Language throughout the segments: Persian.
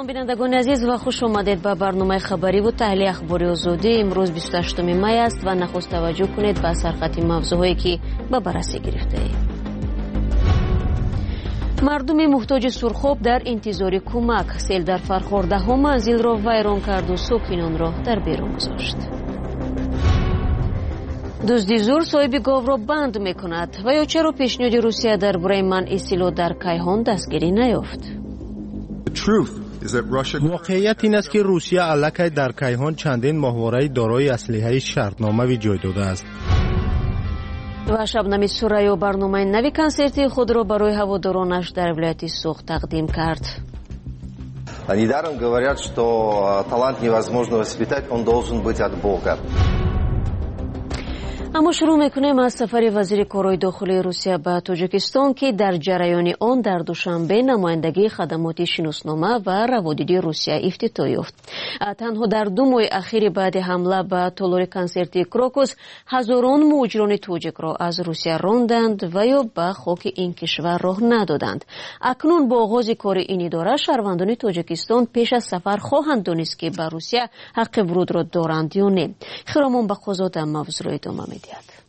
بینندگان عزیز و خوش آمدید به برنامه خبری و تحلیل اخباری آزادی. امروز 28 می است و نخست توجه کنید به سرخط موضوعاتی که به بررسی گرفته ایم. مردم محتاج سرخاب در انتظار کمک. سیل در فرخار 10 منزل را ویران کرد و ساکنان را در بیرون گذاشت. دزدی زور صاحب گاو را بند میکند و یا چرا پیشنهاد روسیه درباره منع سلاح در کیهان دستگیری نیافت؟ واقعیت این است که روسیه علیه در کیهان چندین ماهواره دارای اسلحه شرطنامه جای داده است. و شبنم سوریا برنامه نوی کنسرتی خود را برای هوادارانش در ولایت سوخت تقدیم کرد. Недаром говорят, что талант невозможно воспитать, он должен быть от Бога. اما شروع میکنیم از سفر وزیر کارهای داخلی روسیه به تاجیکستان که در جریان آن در دوشنبه نمایندگی خدمات شناسنامه و روادیدی روسیه افتتاح یافت. تنها در 2 ماه اخیر بعد حمله به تالار کنسرتی کراکوس هزاران مهاجران تاجیک را از روسیه راندند و یا به خاک این کشور راه ندادند. اکنون با آغاز کار این اداره شهروندان تاجیکستان پیش از سفر خواهند دانست که به روسیه حق ورود را دارند یا نه. خرامان به قضا در موضوع ادامه می‌دهد.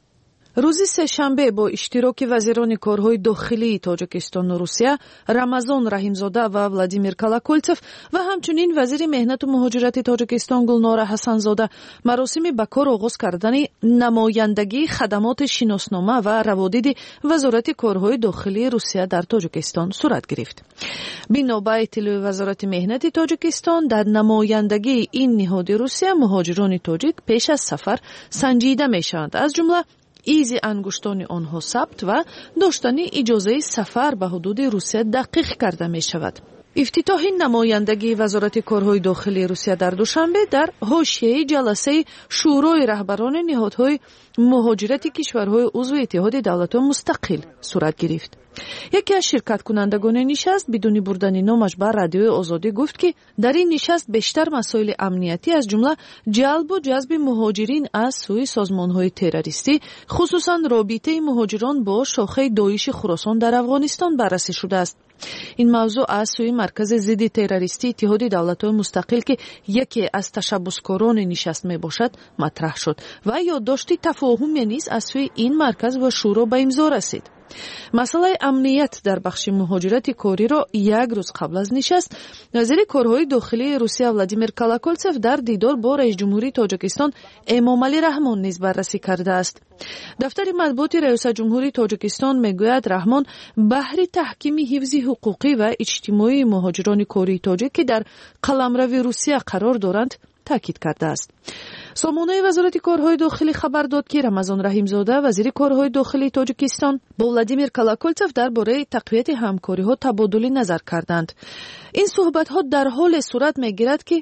روز سه‌شنبه با اشتراک وزیران کارهای داخلی تاجیکستان و روسیه رمضان رحیمزاده و ولادیمیر کالاکولتف و همچنین وزیر مهنت و مهاجرت تاجیکستان گلنار حسنزاده مراسمی به کار آغاز کردن نمایندگی خدمات شناسنامه و روادید وزارت کارهای داخلی روسیه در تاجیکستان صورت گرفت. بنا به اطلاع وزارت مهنت تاجیکستان در نمایندگی این نهاد روسیه مهاجران تاجیک پیش از سفر سنجیده میشوند، از جمله ایزی انگشتان آنها ثبت و داشتن اجازه سفر به حدود روسیه دقیق کرده می شود. افتتاح نمایندگی وزارت کارهای داخلی روسیه در دوشنبه در حاشیه جلسه شورای رهبران نهادهای مهاجرت کشورهای عضو اتحاد دولت‌های مستقل صورت گرفت. یکی از شرکت کنندگان نشست بدون بردن نامش به رادیوی آزادی گفت که در این نشست بیشتر مسائل امنیتی از جمله جلب و جذب مهاجرین از سوی سازمان‌های تروریستی، خصوصا رابطه مهاجران با شاخه داعش خراسان در افغانستان بررسی شده است. این موضوع از سوی مرکز ضد تروریستی اتحاد دولت‌های مستقل که یکی از تشبسکاران نشست می باشد مطرح شد و یادداشت تفاهم نیز از سوی این مرکز و شورا به امضا رسید. مسئله امنیت در بخش مهاجرت کاری را یک روز قبل از نشست وزیر کارهای داخلی روسیه ولادیمیر کالاکولتف در دیدار با رئیس جمهوری تاجیکستان امامعلی رحمان نیز بررسی کرده است. دفتر مطبوعات رئیس جمهوری تاجیکستان میگوید رحمان بهر تحکیم حفظ حقوقی و اجتماعی مهاجران کاری تاجیک که در قلمرو روسیه قرار دارند تاکید کرده است. سامانه وزارت کارهای داخلی خبر داد که رمضان رحیمزاده وزیر کارهای داخلی تاجیکستان با ولادیمیر کالاکولتف درباره تقویت همکاری‌ها تبادل نظر کردند. این صحبت‌ها در حال صورت می‌گیرد که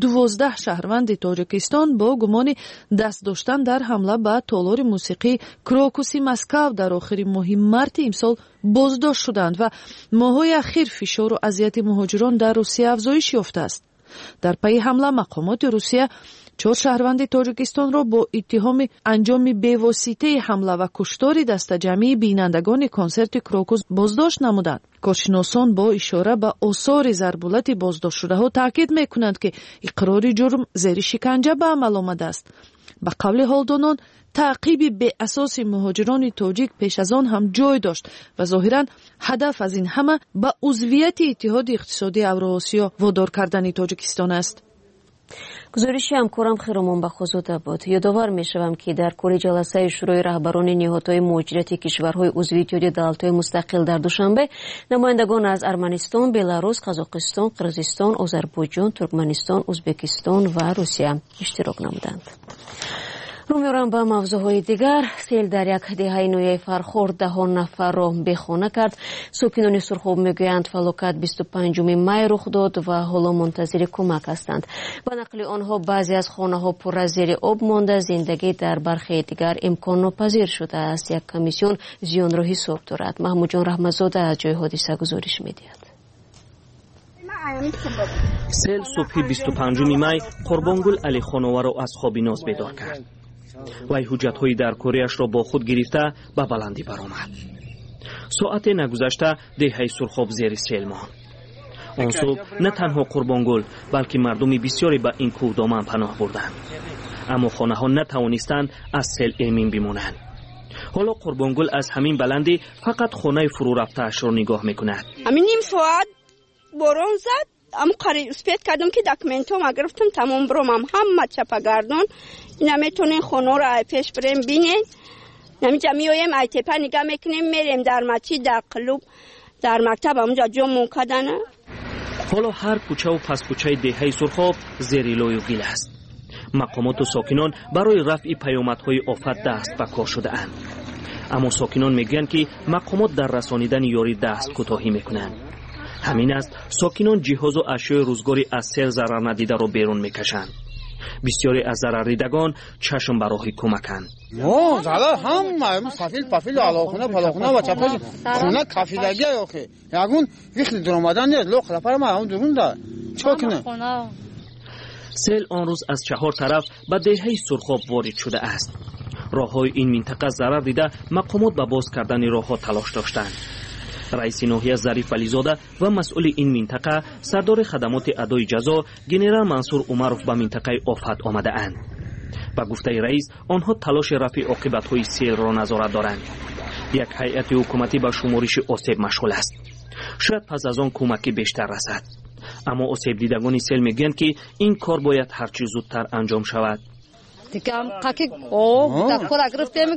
12 شهروند تاجیکستان با گمان دست داشتن در حمله به تالار موسیقی کراکوسی مسکو در آخر ماه مارت امسال بازداشت شدند و ماه‌های اخیر فشار و اذیت مهاجران در روسیه افزایش یافته است. در پی حمله مقامات روسیه 4 شهروند تاجیکستان را با اتهام انجام بی‌واسطه حمله و کشتار دست جمعی بینندگان کنسرت کراکوس بازداشت نمودند. کارشناسان با اشاره به آثار ضربالت بازداشت شده ها تاکید میکنند که اقرار جرم زیر شکنجه به عمل آمده است. به قول حالدانان تعقیب به اساس مهاجران تاجیک پیش از آن هم جای داشت و ظاهراً هدف از این همه به عضویت اتحاد اقتصادی اوراسیا وادار کردن تاجیکستان است. گزارش همکارم خیرامان بخوزاده بود. یادآور میشوم که در کل جلسه شورای رهبران نهادهای مهاجرت کشورهای عضو اتحاد دولت‌های مستقل در دوشنبه نمایندگان از ارمنستان، بلاروس، قزاقستان، قرقیزستان، آذربایجان، ترکمنستان، ازبکستان و روسیه اشتراک نمودند. رو می‌روم به موضوعهای دیگر. سیل در یک دهه نوی فرخار 10 نفر را بیخانه کرد. ساکنان سرخاب میگویند فلاکت 25 می رخ داد و حالا منتظر کمک هستند. به نقل آنها بعضی از خانه‌ها پر از زیر آب مانده، زندگی در برخی دیگر امکان ناپذیر شده است. یک کمیسیون زیان را حساب دارد. محمود جان رحمتزاده از جای حادثه گزارش می‌دهد. سیل صبح 25 می قربانگل علی خانوار را از خواب ناز بیدار کرد. وی حجت‌های در کاریش را با خود گرفته به بلندی برآمد. ساعت نگذشته دهه سرخاب زیر سیل ماند. آن صبح نه تنها قربانگل بلکه مردم بسیاری به این کوهدامن پناه بردند، اما خانه ها نتوانستند از سیل امین بمانند. حالا قربانگل از همین بلندی فقط خانه فرو رفته اش را نگاه میکند. همین نیم ساعت باران زد، اما قریب اسپیت کردم که داکومنتام گرفتم، تمام برام همه چپا گردون. اینا میتونین خونه را پیش بریم بینین. نمیجا میایم ای تپه نگاه میکنیم، میریم در مسجد، در کلوب، در مکتب، اونجا جمع کردن. حالا هر کوچه و پس کوچه دهه سرخاب زیر لوی و گل است. مقامات و ساکنان برای رفع پیامدهای آفت دست به کار شده اند، اما ساکنان میگن که مقامات در رسانیدن یاری دست کوتاهی میکنند. همین است ساکنان جهاز و اشیاء روزگاری از سیل ضرر ندیده را بیرون میکشند. بسیاری از ضرر دیدگان چشم به راه کمکند. نه ضرر هم کفیل علاخونه پلاخونه و چپاش خونه کفیلگی آخه یگون وقتی در اومدن نیست لو خلافر ما هم درون ده چا کنه. سیل آن روز از چهار طرف به دهه سرخاب وارد شده است. راههای این منطقه ضرر دیده مقامات به باز کردن راهها تلاش داشتند. رئیس ناحیه ظریف ولیزاده و مسئول این منطقه سردار خدمات ادای جزا گنرال منصور عمروف به منطقه آفت آمده اند. با گفته رئیس آنها تلاش رفع عاقبت‌های سیل را نظارت دارند. یک هیئت حکومتی به شمارش آسیب مشغول است. شاید پس از آن کمکی بیشتر رسد، اما آسیب دیدگان سیل میگویند که این کار باید هرچی زودتر انجام شود. دیگه قاکی او دکتر گرفتیم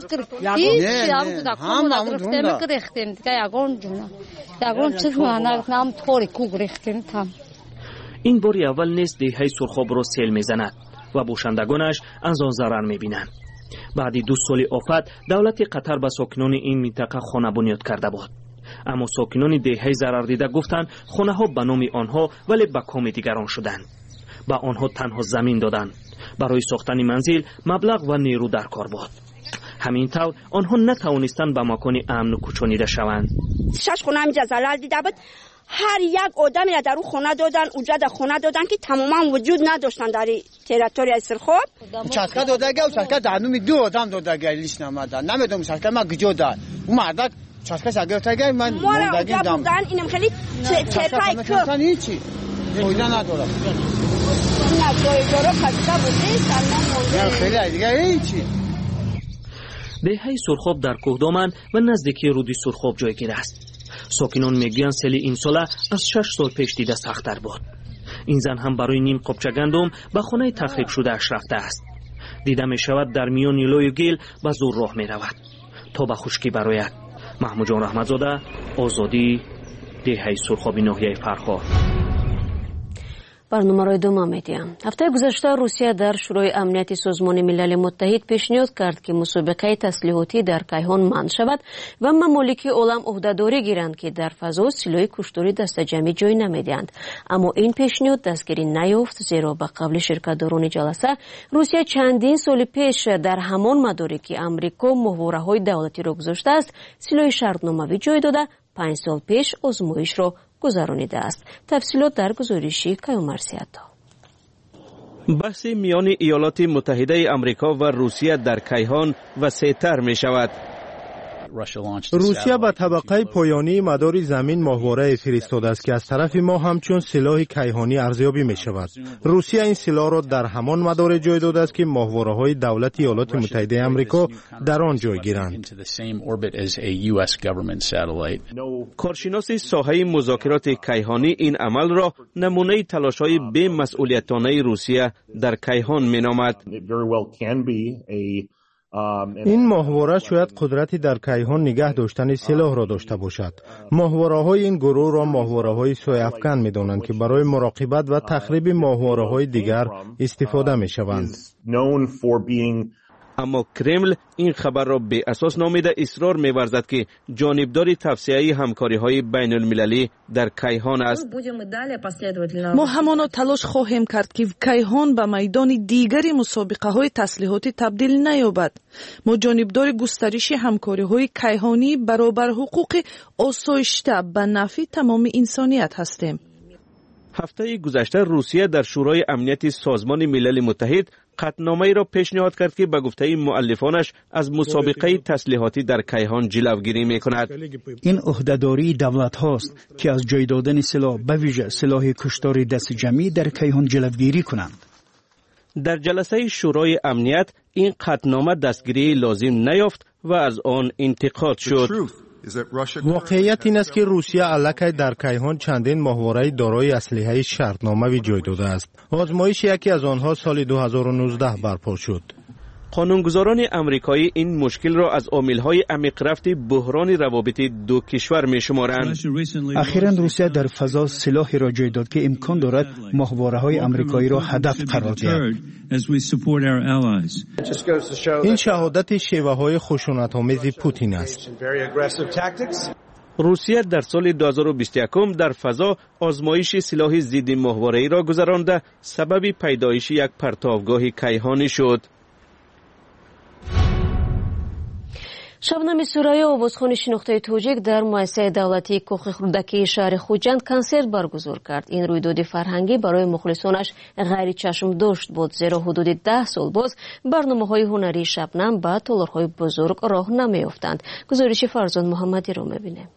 گرفتیم دیگه یگون چیز نام طوری کو گرفتیم تام. این باری اول نیست دهه سرخاب را سیل میزند و باشندگانش از آن ضرر میبینند. بعد 2 سال آفت دولت قطر به ساکنان این منطقه خانه بنیاد کرده بود، اما ساکنان دهه ضرر دیده گفتند خانه ها به نام آنها ولی به کام دیگران شدند. به آنها تنها زمین دادند. برای ساختن منزل مبلغ و نیرو در کار بود. همین طور آنها نتوانستند به مکان امن کوچانیده شوند. 6 خونه همینجا زلال دیده بود. هر یک آدمی را در اون خونه دادن، اونجا در خونه دادن که تماما وجود نداشتن در تریتوری سرخاب. چسکه دادگه و چسکه دانومی 2 آدم دادگه لیش نمیدن. نمیدونم چسکه ما گجو داد. اون مرد چسکه شگرتگه من موندگیم دام. اینم خیلی تپای کو. هیچی. فایده نداره. نه جای خسته بودی سلام خیلی دیگه هیچی. دهه سرخاب در کوهدامن و نزدیکی رود سرخاب جایگیر است. ساکنان میگویند سیل این سال از 6 سال پیش دیده سخت‌تر بود. این زن هم برای نیم قبچه گندم به خانه تخریب شده اش رفته است. دیده می شود در میان لوی و گل به زور راه می رود تا به خشکی برآید. محمود جان رحمتزاده، آزادی، دهه سرخاب ناحیه فرخار. برنامه را ادامه می‌دهیم. هفته گذشته روسیه در شورای امنیت سازمان ملل متحد پیشنهاد کرد که مسابقه تسلیحاتی در کیهان منع شود و ممالک عالم عهده‌داری گیرند که در فضا سلاح کشتاری دسته‌جمعی جای نمی‌دهند. اما این پیشنهاد دستگیری نیافت، زیرا به قبل شرکت‌داران جلسه روسیه چندین سال پیش در همان مداری که امریکا محوره‌های دولتی را گذاشته است سلاح شرطنامه‌ای جای داده 5 سال پیش آزمایش را گذرانیده است. تفصیلات در گزارشی کیومرسیاتا. بحث میان ایالات متحده آمریکا و روسیه در کیهان وسیع‌تر می شود. روسیه به طبقه پایانی مدار زمین ماهواره فرستاده است که از طرف ما همچون سلاح کیهانی ارزیابی می شود. روسیه این سلاح را در همان مدار جای داده است که ماهواره های دولت ایالات متحده آمریکا در آن جای گیرند. کارشناس ساحه مذاکرات کیهانی این عمل را نمونه تلاش های بی مسئولیتانه روسیه در کیهان می نامد. این ماهواره شاید قدرتی در کیهان نگه داشتن سلاح را داشته باشد. ماهواره های این گروه را ماهواره های سوی افکن می دانند که برای مراقبت و تخریب ماهواره های دیگر استفاده می شوند. اما کرمل این خبر را به اساس نامیده اصرار می‌ورزد که جانبدار توسعه همکاری‌های بین‌المللی در کیهان است. ما همانا تلاش خواهیم کرد که کیهان به میدان دیگری مسابقه‌های تسلیحاتی تبدیل نیابد. ما جانبدار گسترش همکاری‌های کیهانی برابر حقوق آسایشته به نفع تمام انسانیت هستیم. هفته گذشته روسیه در شورای امنیت سازمان ملل متحد قطعنامه‌ای را پیشنهاد کرد که به گفته مؤلفانش از مسابقه تسلیحاتی در کیهان جلوگیری می‌کند. این عهده‌داری دولت هاست که از جای دادن سلاح به ویژه سلاح کشتار دست جمعی در کیهان جلوگیری کنند. در جلسه شورای امنیت این قطعنامه دستگیری لازم نیافت و از آن انتقاد شد. واقعیت این است که روسیه علاقه در کیهان چندین ماهواره دارای اسلحه شرطنامه‌ای جای داده است. آزمایش یکی از آنها سال 2019 برپا شد. قانونگذاران امریکایی این مشکل را از عامل‌های عمیق‌رفت بحران روابط دو کشور می‌شمارند. اخیراً روسیه در فضا سلاحی را جای داد که امکان دارد ماهواره‌های امریکایی را هدف قرار دهد. این شهادت شیوه‌های خشونت‌آمیز پوتین است. روسیه در سال 2021 در فضا آزمایش سلاح ضد ماهواره‌ای را گذرانده سبب پیدایش یک پرتابگاه کیهانی شد. شبنم سورایی آوازخوان شناخته توجیک در مؤسسه دولتی کوخ خردکی شهر خوجند کنسرت برگزار کرد. این رویداد فرهنگی برای مخلصانش غیر چشم داشت بود، زیرا حدود 10 سال باز برنامه‌های هنری شبنم با تالارهای بزرگ راه نمی‌یافتند. گزارش فرزان محمدی رو می‌بینیم.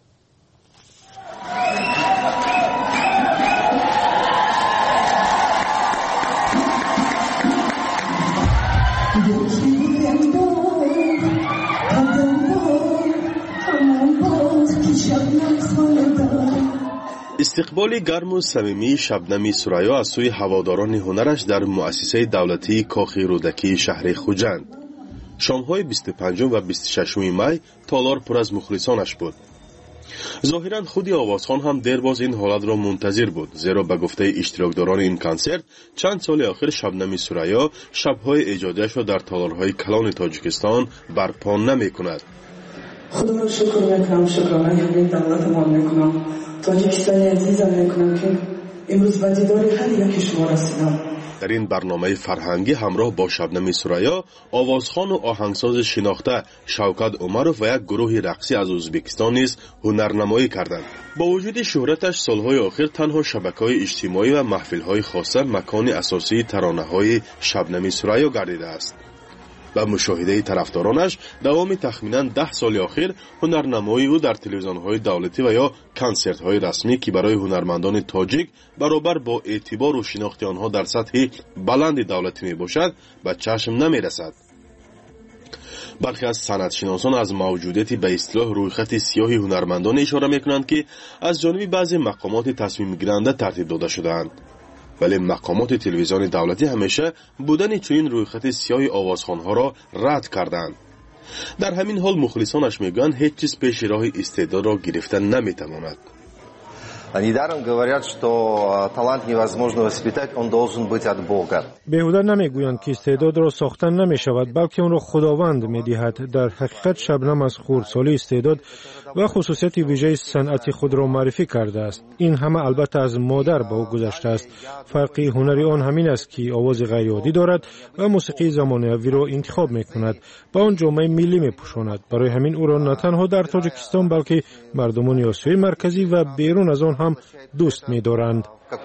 استقبال گرم و صمیمی شبنم سوریا از سوی هواداران هنرش در مؤسسه دولتی کاخ رودکی شهر خوجند. شام‌های 25 و 26 می تالار پر از مخلصانش بود. ظاهراً خود آوازخوان هم دیرباز این حالت را منتظر بود، زیرا به گفته اشتراکداران این کنسرت چند سال آخر شبنم سوریا شب‌های ایجادیش را در تالارهای کلان تاجیکستان برپا نمی‌کند. خدا را شکر میکنم، شکرانه همین دولت ما میکنم، تاجیکستانی عزیزم میکنم که امروز به دیدار هر یکی شما رسیدم. در این برنامه فرهنگی همراه با شبنم سوریا آوازخوان و آهنگساز شناخته شوکت عمرов و یک گروه رقصی از ازبکستان نیز هنرنمایی کردند. با وجود شهرتش سالهای آخر تنها شبکه‌های اجتماعی و محفل‌های خاصه مکان اساسی ترانه‌های شبنم سوریا گردیده است. و مشاهده طرفدارانش دوام تخمینا 10 سال اخیر هنرنمایی او در تلویزیون‌های دولتی و یا کنسرت‌های رسمی که برای هنرمندان تاجیک برابر با اعتبار و شناخت آنها در سطح بلند دولتی میباشد به چشم نمیرسد. برخی از سندشناسان از موجودیت به اصطلاح رویخط سیاه هنرمندان اشاره میکنند که از جانب بعضی مقامات تصمیم گیرنده ترتیب داده شده‌اند. ولی مقامات تلویزیون دولتی همیشه بودن چنین رویخط سیاه آوازخوان‌ها را رد کردند. در همین حال مخلصانش میگویند هیچ چیز پیش راه استعداد را گرفتن نمیتواند. Недаром говорят, что талант невозможно воспитать, он должен быть от Бога. بیهوده نمیگویند که استعداد را ساختن نمیشود، بلکه آن را خداوند میدهد. در حقیقت شبنم از خردسالی استعداد و خصوصیت ویژه صنعت خود را معرفی کرده است. این همه البته از مادر به او گذشته است. فرقی هنری آن همین است که آواز غیر عادی دارد و موسیقی زمانه‌ای را انتخاب میکند، با آن جامعه ملی میپوشاند. برای همین او را نه تنها در تاجیکستان بلکه مردمان آسیای مرکزی و بیرون از آن هم دوست می‌دارند.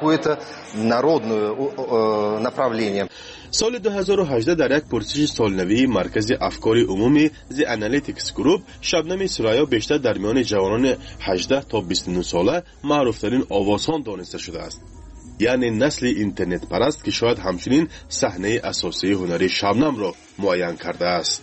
سال 2018 در یک پرسش سالنوی مرکز افکار عمومی The Analytics Group شبنم سوریا بیشتر در میان جوانان 18 تا 29 ساله معروف‌ترین آوازخوان دانسته شده است. یعنی نسل اینترنت پرست که شاید همچنین صحنه اساسی هنری شبنم را معین کرده است.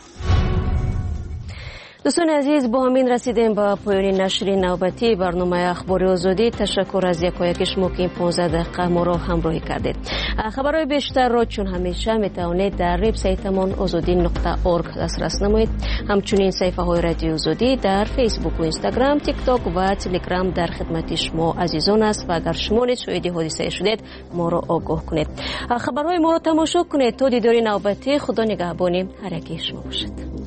دوستان عزیز، با همین رسیدیم به پایان نشر نوبتی برنامه اخبار آزادی. تشکر از یکایک شما که این 15 دقیقه ما را همراهی کردید. خبرهای بیشتر را چون همیشه میتوانید در وبسایتمان azadi.org دسترس نمایید. همچنین صفحه های رادیو آزادی در فیسبوک و اینستاگرام، تیک تاک و تلگرام در خدمت شما عزیزان است و اگر شما نیز شاهد حادثه شدید ما را آگاه کنید. خبرهای ما را تماشا کنید. تا دیدار نوبتی، خدا نگهبان هر یک شما باشد.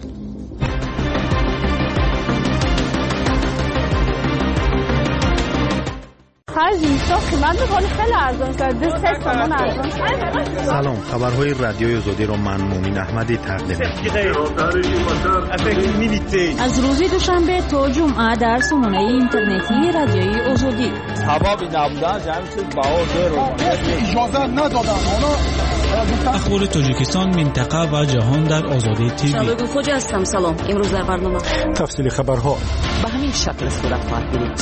سلام، خبرهای رادیوی آزادی را من مومین احمدی تقدیم می‌کنم. از روز دوشنبه تا جمعه در سامانه اینترنتی رادیوی آزادی. سبب نبودن جمع شد با اجازه ندادن. اخبار تاجیکستان، منطقه و جهان در آزادی تیوی. شبگون خوجا هستم. سلام. امروز در برنامه تفصیل خبرها به همین شکل صورت خواهد گرفت.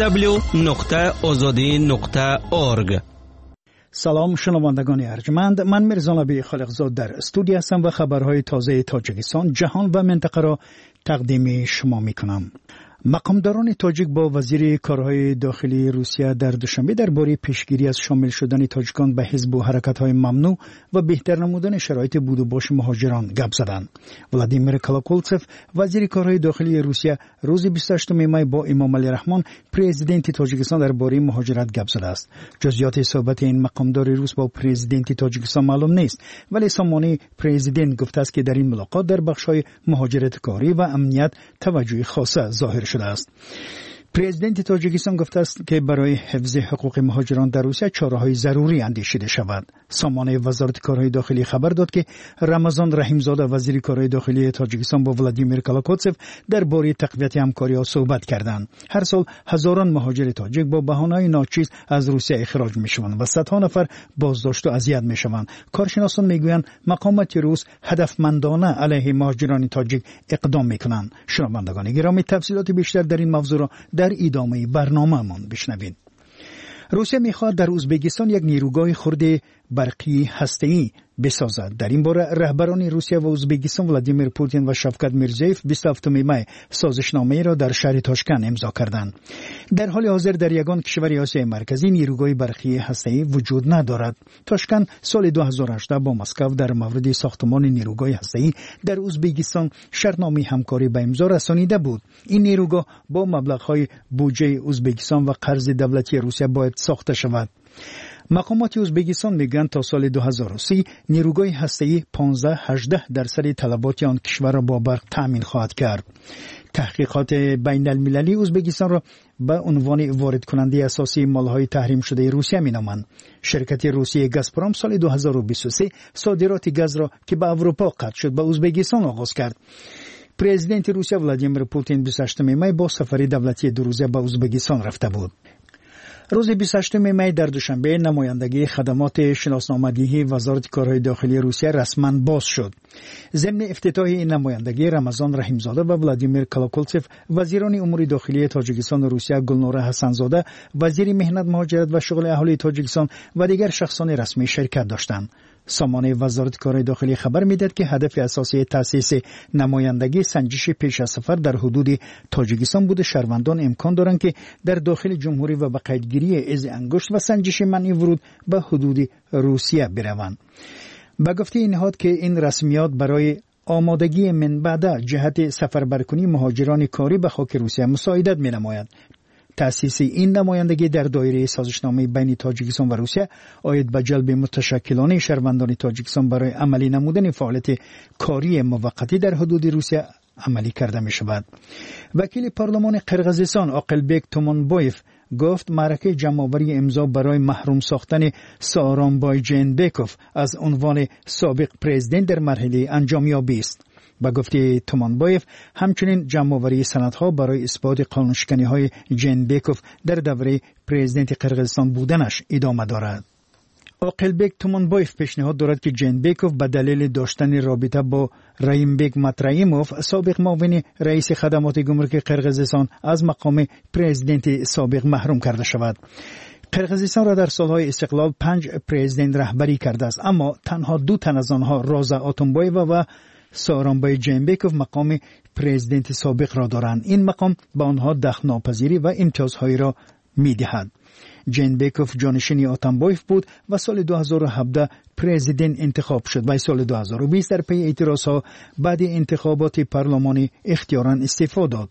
www.azadi.org. سلام شنوندگان ارجمند، من میرزا نبی خالقزاد در استودیو هستم و خبرهای تازه تاجیکستان، جهان و منطقه را تقدیم شما میکنم. مقامداران تاجیک با وزیر کارهای داخلی روسیه در دوشنبه درباره پیشگیری از شامل شدن تاجیکان به حزب و حرکت‌های ممنوع و بهتر نمودن شرایط بود و باش مهاجران گپ زدند. ولادیمیر کالاکولتسف وزیر کارهای داخلی روسیه روز 28 می با امام علی رحمان پرزیدنت تاجیکستان درباره مهاجرت گپ زده است. جزئیات صحبت این مقامدار روس با پرزیدنت تاجیکستان معلوم نیست، ولی سامانه پرزیدنت گفته است که در این ملاقات در بخش‌های مهاجرت کاری و امنیت توجه خاصه ظاهر شده است. پرزیدنت تاجیکستان گفته است که برای حفظ حقوق مهاجران در روسیه چاره‌های ضروری اندیشیده شود. سامانه وزارت کارهای داخلی خبر داد که رمضان رحیمزاده وزیر کارهای داخلی تاجیکستان با ولادیمیر کالاکوتسف درباره تقویت همکاری‌ها صحبت کردند. هر سال هزاران مهاجر تاجیک با بهانه‌های ناچیز از روسیه اخراج می‌شوند و صدها نفر بازداشت و اذیت می‌شوند. کارشناسان می‌گویند مقامات روس هدفمندانه علیه مهاجران تاجیک اقدام می‌کنند. شنوندگان گرامی، تفصیلات بیشتر در این موضوع را در ادامه برنامه‌مان بشنوید. روسیه می‌خواهد در ازبکستان یک نیروگاه خرد برقی هسته‌ای بسازد. در این باره رهبران روسیه و ازبکستان ولادیمیر پوتین و شفقت میرزیف 27 می سازشنامه را در شهر تاشکند امضا کردند. در حال حاضر در یگان کشور آسیای مرکزی نیروگاه برقی هسته‌ای وجود ندارد. تاشکند سال 2018 با مسکو در مورد ساختمان نیروگاه هسته‌ای در ازبکستان شرطنامه همکاری به امضا رسانیده بود. این نیروگاه با مبلغ‌های بودجه ازبکستان و قرض دولتی روسیه باید ساخته شود. مقامات ازبکستان میگن تا سال 2030 نیروگاه هسته‌ای 15-18% طلبات آن کشور را با برق تامین خواهد کرد. تحقیقات بین المللی ازبکستان را به عنوان وارد کننده اساسی مالهای تحریم شده روسیه مینامند. شرکت روسیه گازپروم سال 2023 صادرات گاز را که به اروپا قطع شد به ازبکستان آغاز کرد. پرزیدنت روسیه ولادیمیر پوتین 28 می با سفر دولتی دو روزه به ازبکستان رفته بود. روز 28 می در دوشنبه نمایندگی خدمات شناسنامه‌دهی وزارت کارهای داخلی روسیه رسما باز شد. ضمن افتتاح این نمایندگی رمضان رحیمزاده و ولادیمیر کالاکولتسف وزیران امور داخلی تاجیکستان و روسیه، گلنوره حسنزاده وزیر مهنت، مهاجرت و شغل اهالی تاجیکستان و دیگر شخصان رسمی شرکت داشتند. سامانه وزارت کارهای داخلی خبر میداد که هدف اساسی تأسیس نمایندگی سنجش پیش از سفر در حدود تاجیکستان بود. شهروندان امکان دارند که در داخل جمهوری و به قیدگیری از انگشت و سنجش منع ورود به حدود روسیه بروند. به گفته این نهاد که این رسمیات برای آمادگی من بعد جهت سفربرکنی مهاجران کاری به خاک روسیه مساعدت می‌نماید. تأسیس این نمایندگی در دایره سازشنامه بین تاجیکستان و روسیه آید به جلب متشکلان شهروندان تاجیکستان برای عملی نمودن فعالیت کاری موقتی در حدود روسیه عملی کرده می شود. وکیل پارلمان قرقیزستان عاقلبک تومانبایف گفت معرکه جمع‌آوری امضا برای محروم ساختن سارانبای جینبکوف از عنوان سابق پرزیدنت در مرحله انجامیابی است. با گفته تومانبایف همچنین جمع‌آوری سندها برای اثبات قانونشکنی‌های جینبکوف در دوره پرزیدنت قرقیزستان بودنش ادامه دارد. عاقلبک تومانبایف پیشنهاد دارد که جینبکوف به دلیل داشتن رابطه با رایمبک مترایموف سابق معاون رئیس خدمات گمرک قرقیزستان از مقام پرزیدنت سابق محروم کرده شود. قرقیزستان را در سالهای استقلال 5 پرزیدنت رهبری کرده است، اما تنها 2 تن از آنها رازا آتونبایووا و سارانبای جینبکوف مقام پرزیدنت سابق را دارند. این مقام به آنها دخل ناپذیری و امتیازهایی را می‌دهد. جینبکوف جانشین آتونبایف بود و سال 2017 پرزیدنت انتخاب شد و سال 2020 در پی اعتراضها بعد انتخابات پارلمانی اختیاراً استعفا داد.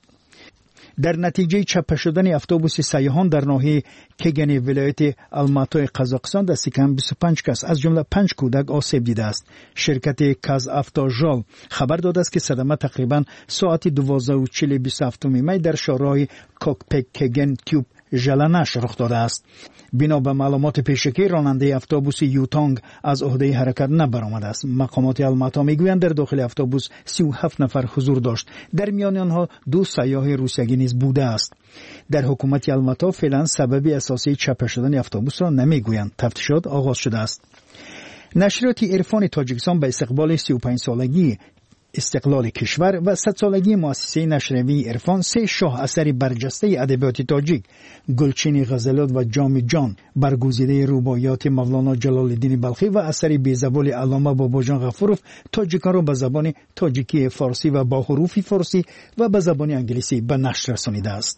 در نتیجه چپه شدن اتوبوس سیاحان در ناحیه کگن ولایت الماتای قزاقستان دست کم 25 کس از جمله 5 کودک آسیب دیده است. شرکت کازافتاژال خبر داده است که صدمه تقریبا ساعت 12:40 27 می در شهرهای کوکپک کگن تیوب ژلنش رخ داده است. بنا به معلومات پیشکی راننده اتوبوس یوتانگ از عهده حرکت نبرآمده است. مقامات الماتا میگویند در داخل اتوبوس 37 نفر حضور داشت، در میان آنها 2 سیاح روسیه‌ای نیز بوده است. در حکومت الماتا فعلا سبب اساسی چپه شدن اتوبوس را نمیگویند. تفتیشات آغاز شده است. نشریات عرفان تاجیکستان به استقبال 35 سالگی استقلال کشور و 100 سالگی مؤسسه نشریه عرفان 3 شاه اثر برجسته ادبیات تاجیک گلچین غزلات و جام جان برگزیده رباعیات مولانا جلال الدین بلخی و اثر بی‌زوال علامه باباجان غفورов تاجیکان را به زبان تاجیکی فارسی و با حروف فارسی و به زبان انگلیسی به نشر رسانیده است.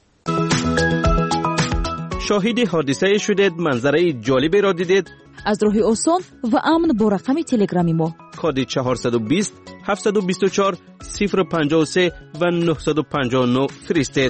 شاهد حادثه شدید، منظره جالبی را دیدید؟ از راه آسان و امن با رقم تلگرامی ما کد 420 724 053 و 959 فرستید.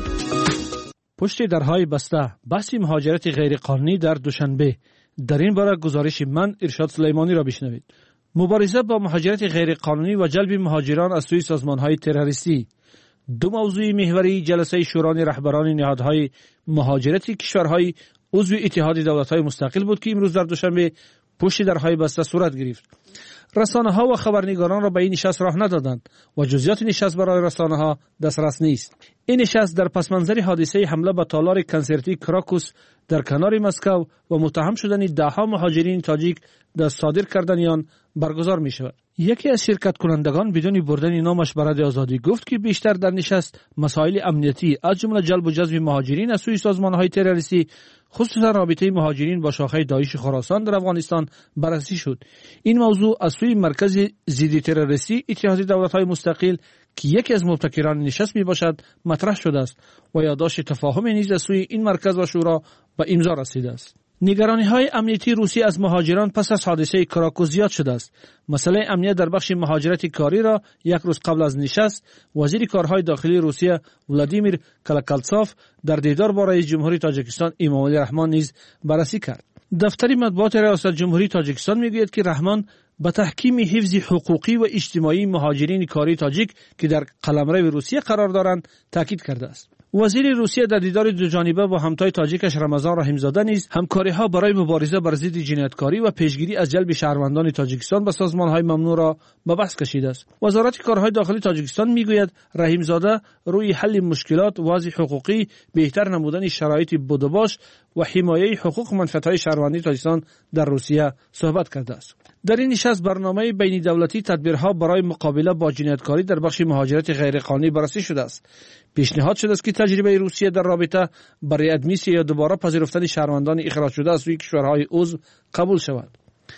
پشت درهای بسته، بحث مهاجرت غیرقانونی در دوشنبه. در این باره گزارش من ارشاد سلیمانی را بشنوید. مبارزه با مهاجرت غیرقانونی و جلب مهاجران از سوی سازمان‌های تروریستی دو موضوع محوری جلسه شورای رهبران نهادهای مهاجرتی کشورهای عضو اتحاد دولت‌های مستقل بود که امروز در دوشنبه پشت درهای بسته صورت گرفت. رسانه‌ها و خبرنگاران را به این نشست راه ندادند و جزئیات نشست برای رسانه‌ها دسترس نیست. این نشست در پس‌منظر حادثه حمله به تالار کنسرتی کراکوس در کنار مسکو و متهم شدن ده‌ها مهاجرین تاجیک در صادر کردن آن برگزار می‌شود. یکی از شرکت کنندگان بدون بردن نامش برای آزادی گفت که بیشتر در نشست مسائل امنیتی از جمله جلب و جذب مهاجرین از سوی سازمان‌های تروریستی خصوصا رابطه مهاجرین با شاخه داعش خراسان در افغانستان بررسی شد. این موضوع از سوی مرکز ضد تروریستی اتحاد دولت‌های مستقل که یکی از مبتکران نشست میباشد مطرح شده است و یادداشت تفاهم نیز از سوی این مرکز و شورا به امضا رسیده است. نگرانی‌های امنیتی روسیه از مهاجران پس از حادثه کراکوس زیاد شده است. مسئله امنیت در بخش مهاجرت کاری را یک روز قبل از نشست وزیر کارهای داخلی روسیه ولادیمیر کلکالتسوف در دیدار با رئیس جمهوری تاجیکستان امامعلی رحمان نیز بررسی کرد. دفتر مطبوعات ریاست جمهوری تاجیکستان میگوید که رحمان به تحکیم حفظ حقوقی و اجتماعی مهاجرین کاری تاجیک که در قلمرو روسیه قرار دارند تاکید کرده است. وزیر روسیه در دیدار دو جانبه با همتای تاجیکش رمضان رحیمزاده نیز همکاری‌ها برای مبارزه بر ضد جنایتکاری و پیشگیری از جلب شهروندان تاجیکستان به سازمان‌های ممنوع را به بحث کشیده است. وزارت کارهای داخلی تاجیکستان میگوید رحیمزاده روی حل مشکلات، وضع حقوقی، بهتر نمودن شرایط بودباش و حمایه حقوق منفعت‌های شهروندی تاجیکستان در روسیه صحبت کرده است. در این نشست برنامه بین دولتی تدبیرها برای مقابله با جنایتکاری در بخش مهاجرت غیرقانونی بررسی شده است. پیشنهاد شده است که تجربه روسیه در رابطه با ریادمیسی یا دوباره پذیرفتن شهروندان اخراج شده از سوی کشورهای عضو قبول شود.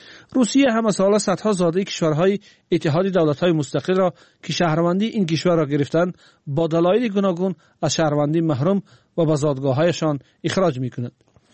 روسیه هم از سال صدها زاده کشورهای اتحاد دولت‌های مستقل را که شهروندی این کشور را گرفتند با دلایل گوناگون از شهروندی محروم و به زادگاه‌هایشان اخراج می‌کند.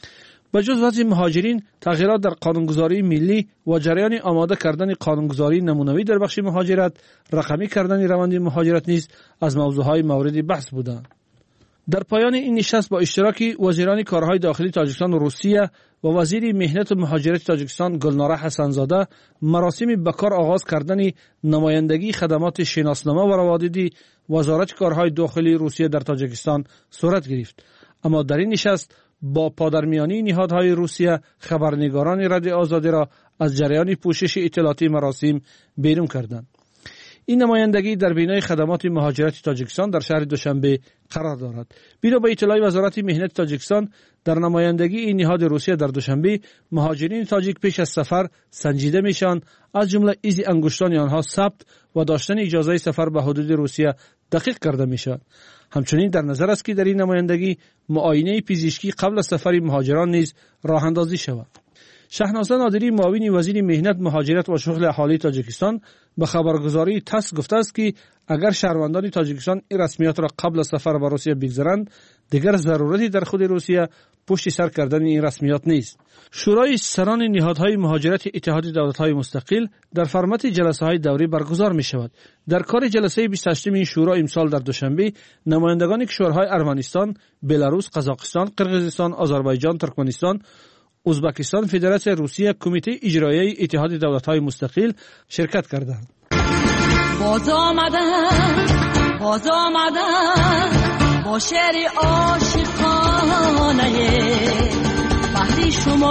بجز وضع مهاجرین، تغییرات در قانونگذاری ملی و جریان آماده کردن قانونگذاری نمونوی در بخش مهاجرت، رقمی کردن روند مهاجرت نیز از موضوعهای مورد بحث بودند. در پایان این نشست با اشتراک وزیران کارهای داخلی تاجیکستان و روسیه و وزیر مهنت و مهاجرت تاجیکستان گلناره حسنزاده مراسم به کار آغاز کردن نمایندگی خدمات شناسنامه و روادیدی وزارت کارهای داخلی روسیه در تاجیکستان صورت گرفت. اما در این نشست با پادرمیانی نهادهای روسیه خبرنگاران رادیو آزادی را از جریان پوشش اطلاعاتی مراسم بیرون کردند. این نمایندگی در بینای خدمات مهاجرت تاجیکستان در شهر دوشنبه قرار دارد. بنا به اطلاع وزارت مهنت تاجیکستان، در نمایندگی این نهاد روسیه در دوشنبه مهاجرین تاجیک پیش از سفر سنجیده میشن، از جمله ایزی انگشتان آنها ثبت و داشتن اجازه سفر به حدود روسیه دقیق کرده میشد. همچنین در نظر است که در این نمایندگی معاینه پزشکی قبل از سفر مهاجران نیز راه اندازی شود. شهنازه نادری معاون وزیر مهنت، مهاجرت و شغل اهالی تاجیکستان به خبرگزاری تاس گفته است که اگر شهروندان تاجیکستان این رسمیات را قبل از سفر به روسیه بگذارند، دیگر ضرورتی در خود روسیه پشت سر کردن این رسمیات نیست. شورای سران نهادهای مهاجرت اتحاد دولت‌های مستقل در فرمت جلسه‌های دوری برگزار می‌شود. در کار جلسه 28 این شورا امسال در دوشنبه نمایندگان کشورهای ارمنستان، بلاروس، قزاقستان، قرقیزستان، آذربایجان، ترکمنستان، ازبکستان، فدراسیون روسیه، کمیته اجرایی اتحاد دولت‌های مستقل شرکت کردند. باز آمدن با شعر عاشقانه بحری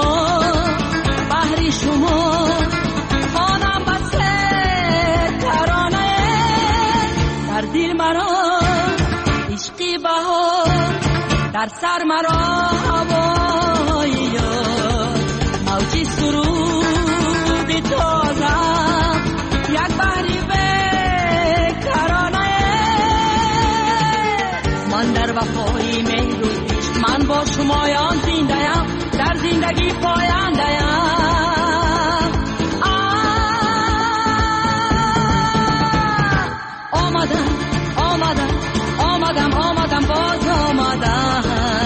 شما خانم بسته ترانه در دل مرا عشقی بهار در سر مرا هوای یاد موجی سرود تازه وفایی مهر و عشق من با شمایان زنده‌ام در زندگی پاینده‌ام آمدم باز آمدم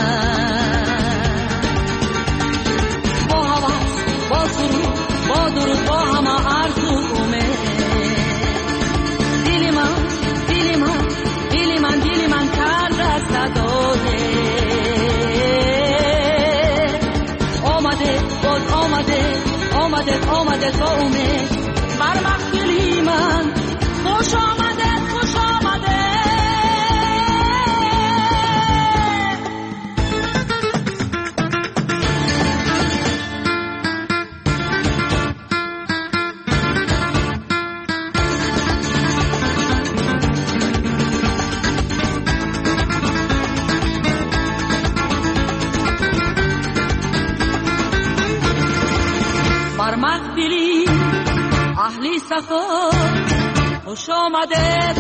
با هوس با سرود با درود با همه آرزو امید دل من کرده صدای آمده باز آمده با امید بر محفلی من خوش آمده اهلی سفر خوش آمده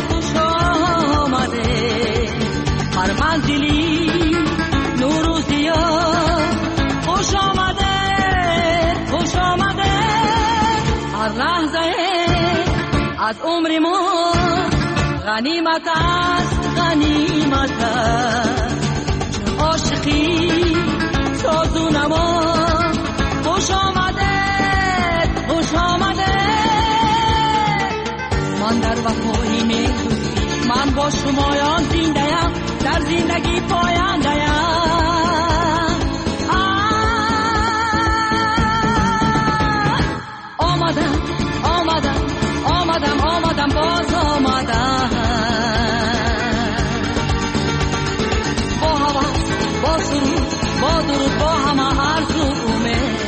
هر منزلی نوروزیا خوش آمده هر لحظه از عمر ما غنیمت است چه عاشقی ساز و نوا خوش آمده من در وفایی می‌دوزی من با شمایان زنده‌ام در زندگی پاینده‌ام آمدم باز آمدم با هوس با سرود با درود با همه آرزو امید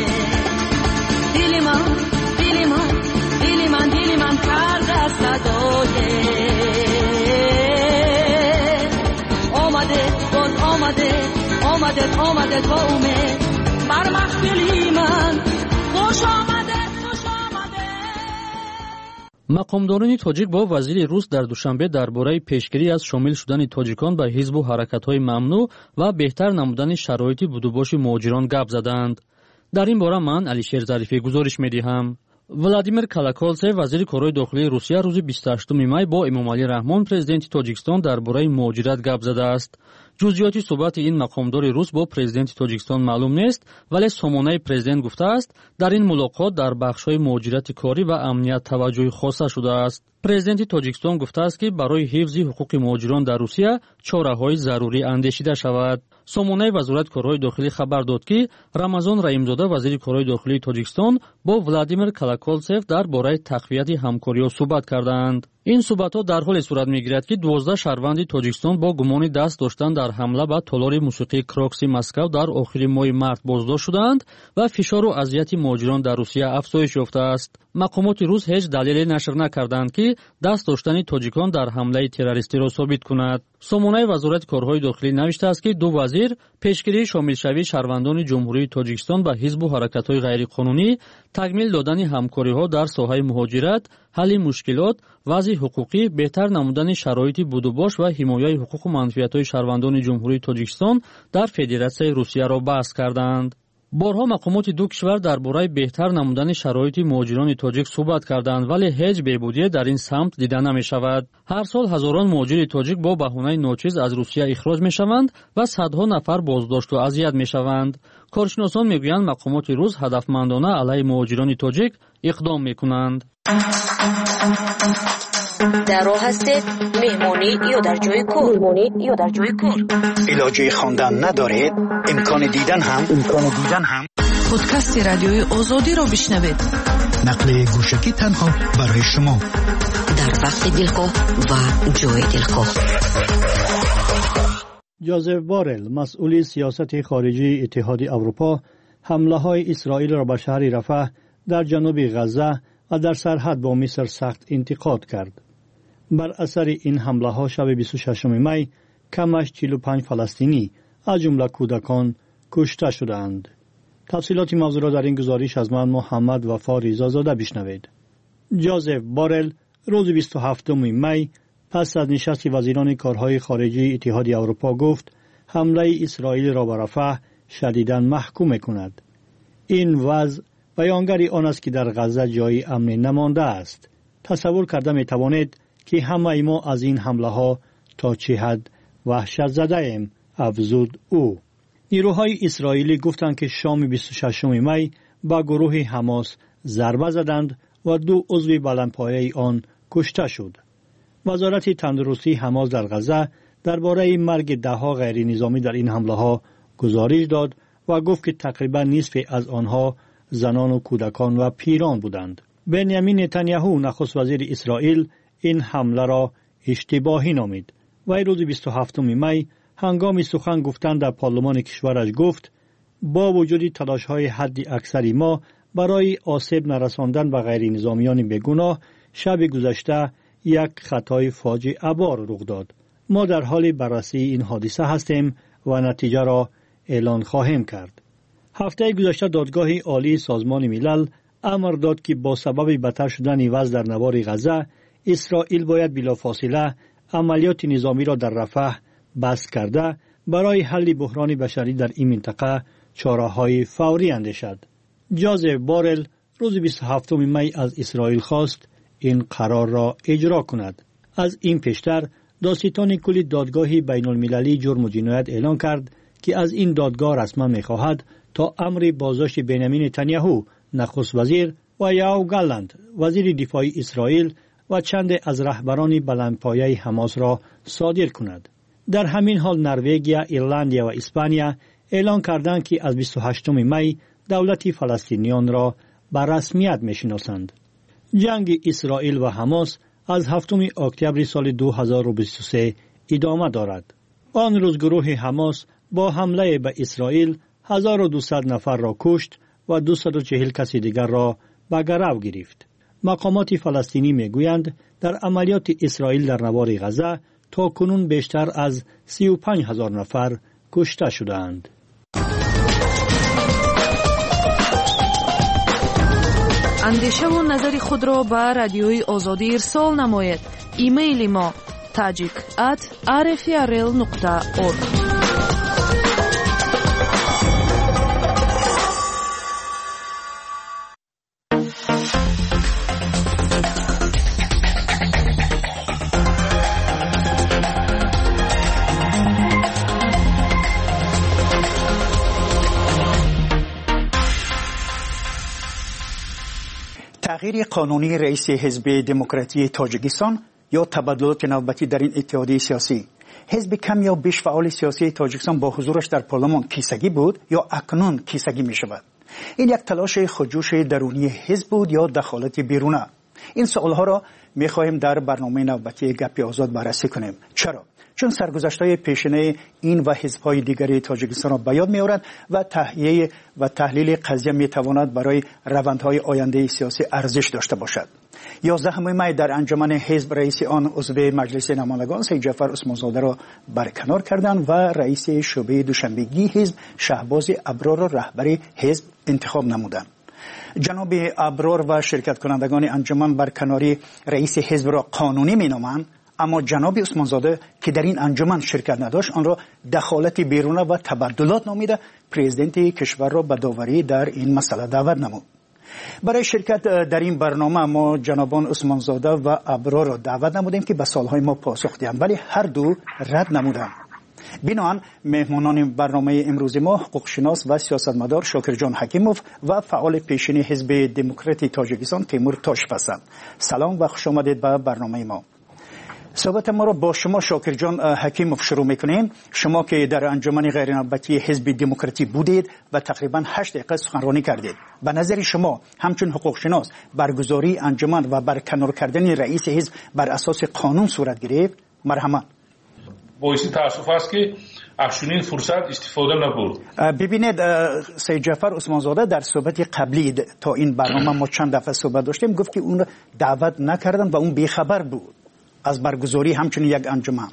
دل من کرده صدای آمده با امید بر محفلی من خوش آمده مقامداران تاجیک با وزیر روس در دوشنبه درباره پیشگیری از شامل شدن تاجیکان به حزب و حرکت‌های ممنوع و بهتر نمودن شرایط بودوباش مهاجران گپ زدند. در این باره من علیشیر ظریفی گزارش می‌دهم. ولادیمیر کالاکولتسев وزیر کارهای داخلی روسیه روز 28 می با امامعلی رحمان پرزیدنت تاجیکستان درباره مهاجرت گپ زده است. جزئیات صحبت این مقامدار روس با پرزیدنت تاجیکستان معلوم نیست، ولی سامانه پرزیدنت گفته است در این ملاقات در بخش‌های مهاجرت کاری و امنیت توجه خاصه شده است. پرزیدنت تاجیکستان گفته است که برای حفظ حقوق مهاجران در روسیه چاره‌های ضروری اندیشیده شود. سامانه وزارت کارهای داخلی خبر داد که рамазон раимзода وزیر کارهای داخلی تاجیکستان با ولادیمیر کالاکولتسев درباره تقویت همکاری‌ها صحبت کردند. این صحبت‌ها در حالی صورت می‌گیرد که 12 شهروند تاجیکستان با گمان دست داشتن در حمله به تالار موسیقی کراکسی مسکو در آخر ماه مارس بازداشت شدند و فشار و اذیت مهاجران در روسیه افزایش یافته است. مقامات روس هیچ دلیلی نشر نکردند که دست داشتن تاجیکان در حمله تروریستی را ثابت کند. سامانه وزارت کارهای داخلی نوشته است که دو وزیر پیشگیری شامل شوی شهروندان جمهوری تاجیکستان به حزب و حرکت‌های غیرقانونی، تکمیل دادن همکاری‌ها در ساحه مهاجرت، حل مشکلات، وضع حقوقی، بهتر نمودن شرایط بودوباش و حمایت حقوق و منفعت‌های شهروندان جمهوری تاجیکستان در فدراسیون روسیه را بحث کردند. بارها مقامات دو کشور درباره بهتر نمودن شرایط مهاجران تاجیک صحبت کردند، ولی هیچ بهبودی در این سمت دیده نمی‌شود. هر سال هزاران مهاجر تاجیک با بهانه ناچیز از روسیه اخراج می‌شوند و صدها نفر بازداشت و اذیت می‌شوند. کارشناسان می‌گویند مقامات روس هدفمندانه علیه مهاجران تاجیک اقدام می‌کنند. در راه هستید مهمانی یا در جای کار علاجه خواندن ندارید، امکان دیدن هم پادکست رادیوی آزادی را بشنوید. نقل گوشکی تنها برای شما در وقت دلخواه و جای دلخواه. جوزف بارل مسئول سیاست خارجی اتحاد اروپا حمله های اسرائیل را به شهر رفح در جنوب غزه و در سرحد با مصر سخت انتقاد کرد. بر اثر این حمله ها شب 26 می کمش 45 فلسطینی از جمله کودکان کشته شدند. تفصیلات موضوع را در این گزارش از من محمد وفا رضا زاده بشنوید. جوزف بارل روز 27 می از صدرنشست وزیران کارهای خارجی اتحاد اروپا گفت حمله اسرائیل را به رفح شدیداً محکوم می‌کند. این وضع بیانگر آن است که در غزه جای امن نمانده است. تصور کرده می‌توانید که همه ما از این حمله ها تا چه حد وحشت زده ایم، افزود او. نیروهای اسرائیلی گفتند که شام 26 می به گروه حماس ضربه زدند و 2 عضو بلندپایه آن کشته شد. وزارت تندرستی حماس در غزه درباره مرگ 10 غیر نظامی در این حمله ها گزارش داد و گفت که تقریبا نصف از آنها زنان و کودکان و پیران بودند. بنیامین نتانیاهو نخست وزیر اسرائیل این حمله را اشتباهی نامید. وی روز 27 می هنگام سخن گفتن در پارلمان کشورش گفت با وجود تلاش‌های حد اکثری ما برای آسیب نرساندن به غیر نظامیان بیگناه شب گذشته یک خطای فاجعه بار رخ داد. ما در حال بررسی این حادثه هستیم و نتیجه را اعلان خواهیم کرد. هفته گذشته دادگاه عالی سازمان ملل امر داد که با سبب بدتر شدن وضع در نوار غزه اسرائیل باید بلافاصله عملیات نظامی را در رفح بس کرده برای حل بحران بشری در این منطقه چاره‌های فوری اندیشد. جوزف بارل روز 27 می از اسرائیل خواست این قرار را اجرا کند. از این پیشتر دادستان کلی دادگاه بین المللی جرم و جنایت اعلان کرد که از این دادگاه رسما می‌خواهد تا امر بازداشت بنیامین نتانیاهو نخست وزیر و یائو گالند وزیر دفاع اسرائیل و چند از رهبران بلندپایه حماس را صادر کند. در همین حال نروژ، ایرلند و اسپانیا اعلان کردند که از 28 می دولت فلسطینیان را به رسمیت می‌شناسند. جنگ اسرائیل و حماس از 7 اکتبر سال 2023 ادامه دارد. آن روز گروه حماس با حمله به اسرائیل 1200 نفر را کشت و 240 کس دیگر را به گرو گرفت. مقامات فلسطینی میگویند در عملیات اسرائیل در نوار غزه تا کنون بیشتر از 35,000 نفر کشته شدند. اندیشه و نظر خود را به رادیوی آزادی ارسال نمایید. ایمیل ما tajik@rfrl.org. تغییر قانونی رئیس حزب دموکراتی تاجیکستان یا تبدلات نوبتی در این اتحادیه سیاسی. حزب کم یا بیش فعال سیاسی تاجیکستان با حضورش در پارلمان کیسگی بود یا اکنون کیسگی می شود. این یک تلاش خودجوش درونی حزب بود یا دخالت بیرونه؟ این سوالها را می خواهیم در برنامه نوبتی گپ آزاد بررسی کنیم. چرا؟ چون سرگذشت‌های پیشینه این و حزب‌های دیگری تاجیکستان را به یاد می‌آورد و تحلیل و تحلیل قضیه می‌تواند برای روندهای آینده سیاسی ارزش داشته باشد. 11 می در انجمن حزب رئیس آن عضو مجلس نمایندگان سید جعفر عثمانزاده را برکنار کردند و رئیس شعبه دوشنبگی حزب شهباز ابرار را رهبر حزب انتخاب نمودند. جناب ابرار و شرکت کنندگان انجمن برکناری رئیس حزب را قانونی می‌نامند، اما جناب عثمانزاده که در این انجمن شرکت نداشت آن را دخالت بیرونه و تبدلات نامیده پرزیدنت کشور را به داوری در این مسئله دعوت نمود. برای شرکت در این برنامه ما جنابان عثمانزاده و ابرار را دعوت نمودیم که به سوالهای ما پاسخ دهند، ولی هر دو رد نمودند. بنابراین مهمانان برنامه امروز ما حقوقشناس و سیاستمدار شاکر جان حکیموف و فعال پیشین حزب دموکراتی تاجیکستان تیمور تاشف هستند. سلام و خوش آمدید به برنامه ما. صحبت ما را با شما شاکر جان حکیموف شروع میکنیم. شما که در انجمن غیرنوبتی حزب دموکراتی بودید و تقریبا 8 دقیقه سخنرانی کردید، به نظر شما همچون حقوق شناس برگزاری انجمن و برکنار کردن رئیس حزب بر اساس قانون صورت گرفت؟ مرحمت. باعث تاسف است که از چنین فرصت استفاده نبود. ببینید سید جعفر عثمانزاده در صحبت قبلی تا این برنامه ما چند دفعه صحبت داشتیم گفت که اون دعوت نکردن و اون بیخبر بود از برگزاری همچنین یک انجمن.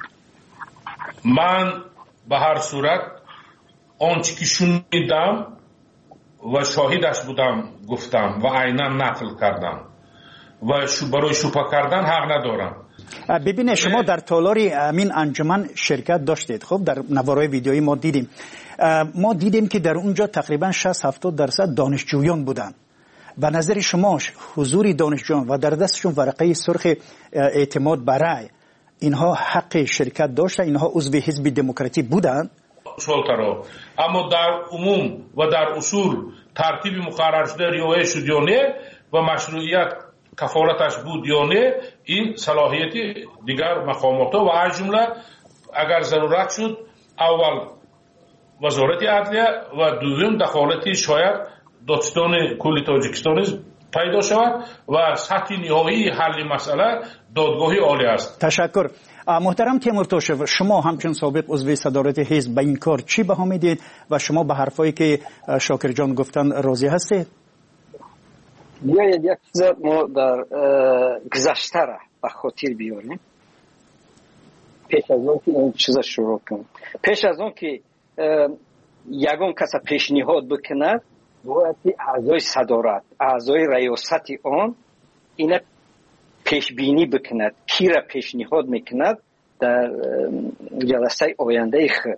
من به هر صورت آنچه که شنیدم و شاهدش بودم گفتم و عیناً نقل کردم و برای شوپا کردن حق ندارم. ببینید شما در تالار امین انجمن شرکت داشتید. خب در نوارای ویدیویی ما دیدیم که در اونجا تقریبا 60-70% دانشجویان بودن. و نظر شما حضور دانشجویان و در دستشون ورقه سرخ اعتماد برای اینها حق شرکت داشتن؟ اینها عضو حزب دموکراتی بودند؟ اما در عموم و در اصول ترتیب مقرر شده رعایت شد یا نه و مشروعیت کفالتش بود یا نه، این صلاحیت دیگر مقامات و از جمله اگر ضرورت شد اول وزارت عدلیه و دوم دخالتی شاید دادستان کل تاجیکستان پیدا شود و سطح نهایی حل مسئله دادگاه عالی است. تشکر. محترم تیمورتاشف، شما همچون سابق عضو صدارت حزب به این کار چی بها میدید و شما به حرفایی که شاکر جان گفتن راضی هستید؟ بیایید یک چیز ما در گذشته را به خاطر بیاریم پیش از اون که این چیز شروع کنیم. پیش از اون که یگان کس پیشنهاد بکند باید اعضای صدارت، اعضای ریاست آن این پیش بینی بکند کی را پیشنهاد میکند در جلسه آینده خود.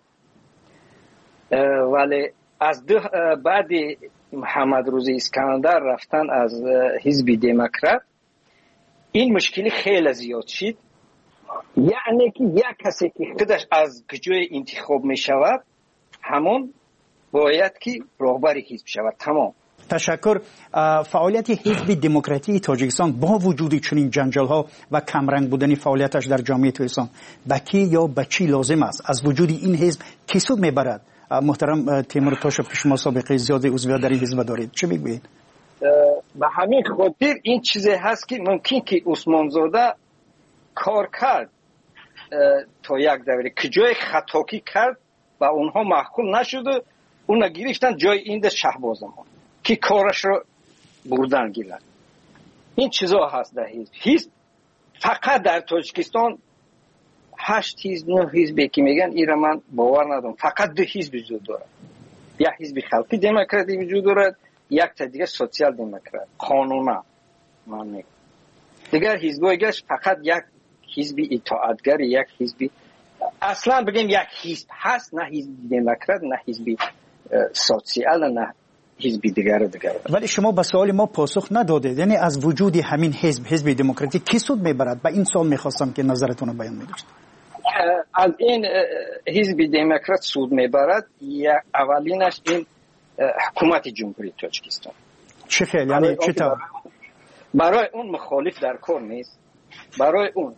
ولی از بعد محمد روزی اسکندر رفتن از حزب دموکرات این مشکلی خیلی زیاد شد. یعنی که یک کسی که خودش از کجای انتخاب می شود همون باید که رهبر حزب شود. تمام. تشکر. فعالیت حزب دموکراتی تاجیکستان با وجود چنین جنجال ها و کمرنگ بودن فعالیتش در جامعه تاجیکستان به کی یا به چی لازم است؟ از وجود این حزب کی سود میبرد؟ محترم تیمورتاشف، شما سابقه زیاد عضویت در این حزب دارید، چه میگویید؟ به همین خاطر این چیزی هست که ممکن که عثمان زاده کار کرد تا یک دوره که جای خطاکی کرد و اونها محکوم نشد و اون گرفتن جای این شهباز ما که کارش رو بردن گیرن. این چیزا هست در حزب فقط در تاجیکستان 8 حزب 9 حزبی که میگن ایران من باور ندارم. فقط 2 حزب وجود دارد. یک حزب خلقی دموکراتی وجود دارد، یک تا دیگه سوسیال دموکرات قانونا من میگم. دیگر حزبای گش فقط یک حزب اطاعتگر، یک حزب اصلا بگیم یک حزب هست، نه حزب دموکرات نه حزب سوسیال نه حزب دیگر. ولی شما به سوال ما پاسخ ندادید. یعنی از وجود همین حزب دموکراتی کی سود میبرد؟ به این سوال میخواستم که نظرتون رو بیان میداشت. از این حزب دموکرات سود میبرد اولینش این حکومت جمهوری تاجیکستان. چه خیلی؟ یعنی چطور؟ برای اون مخالف در کار نیست. برای اون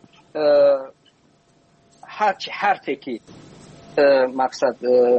حرفی که مقصد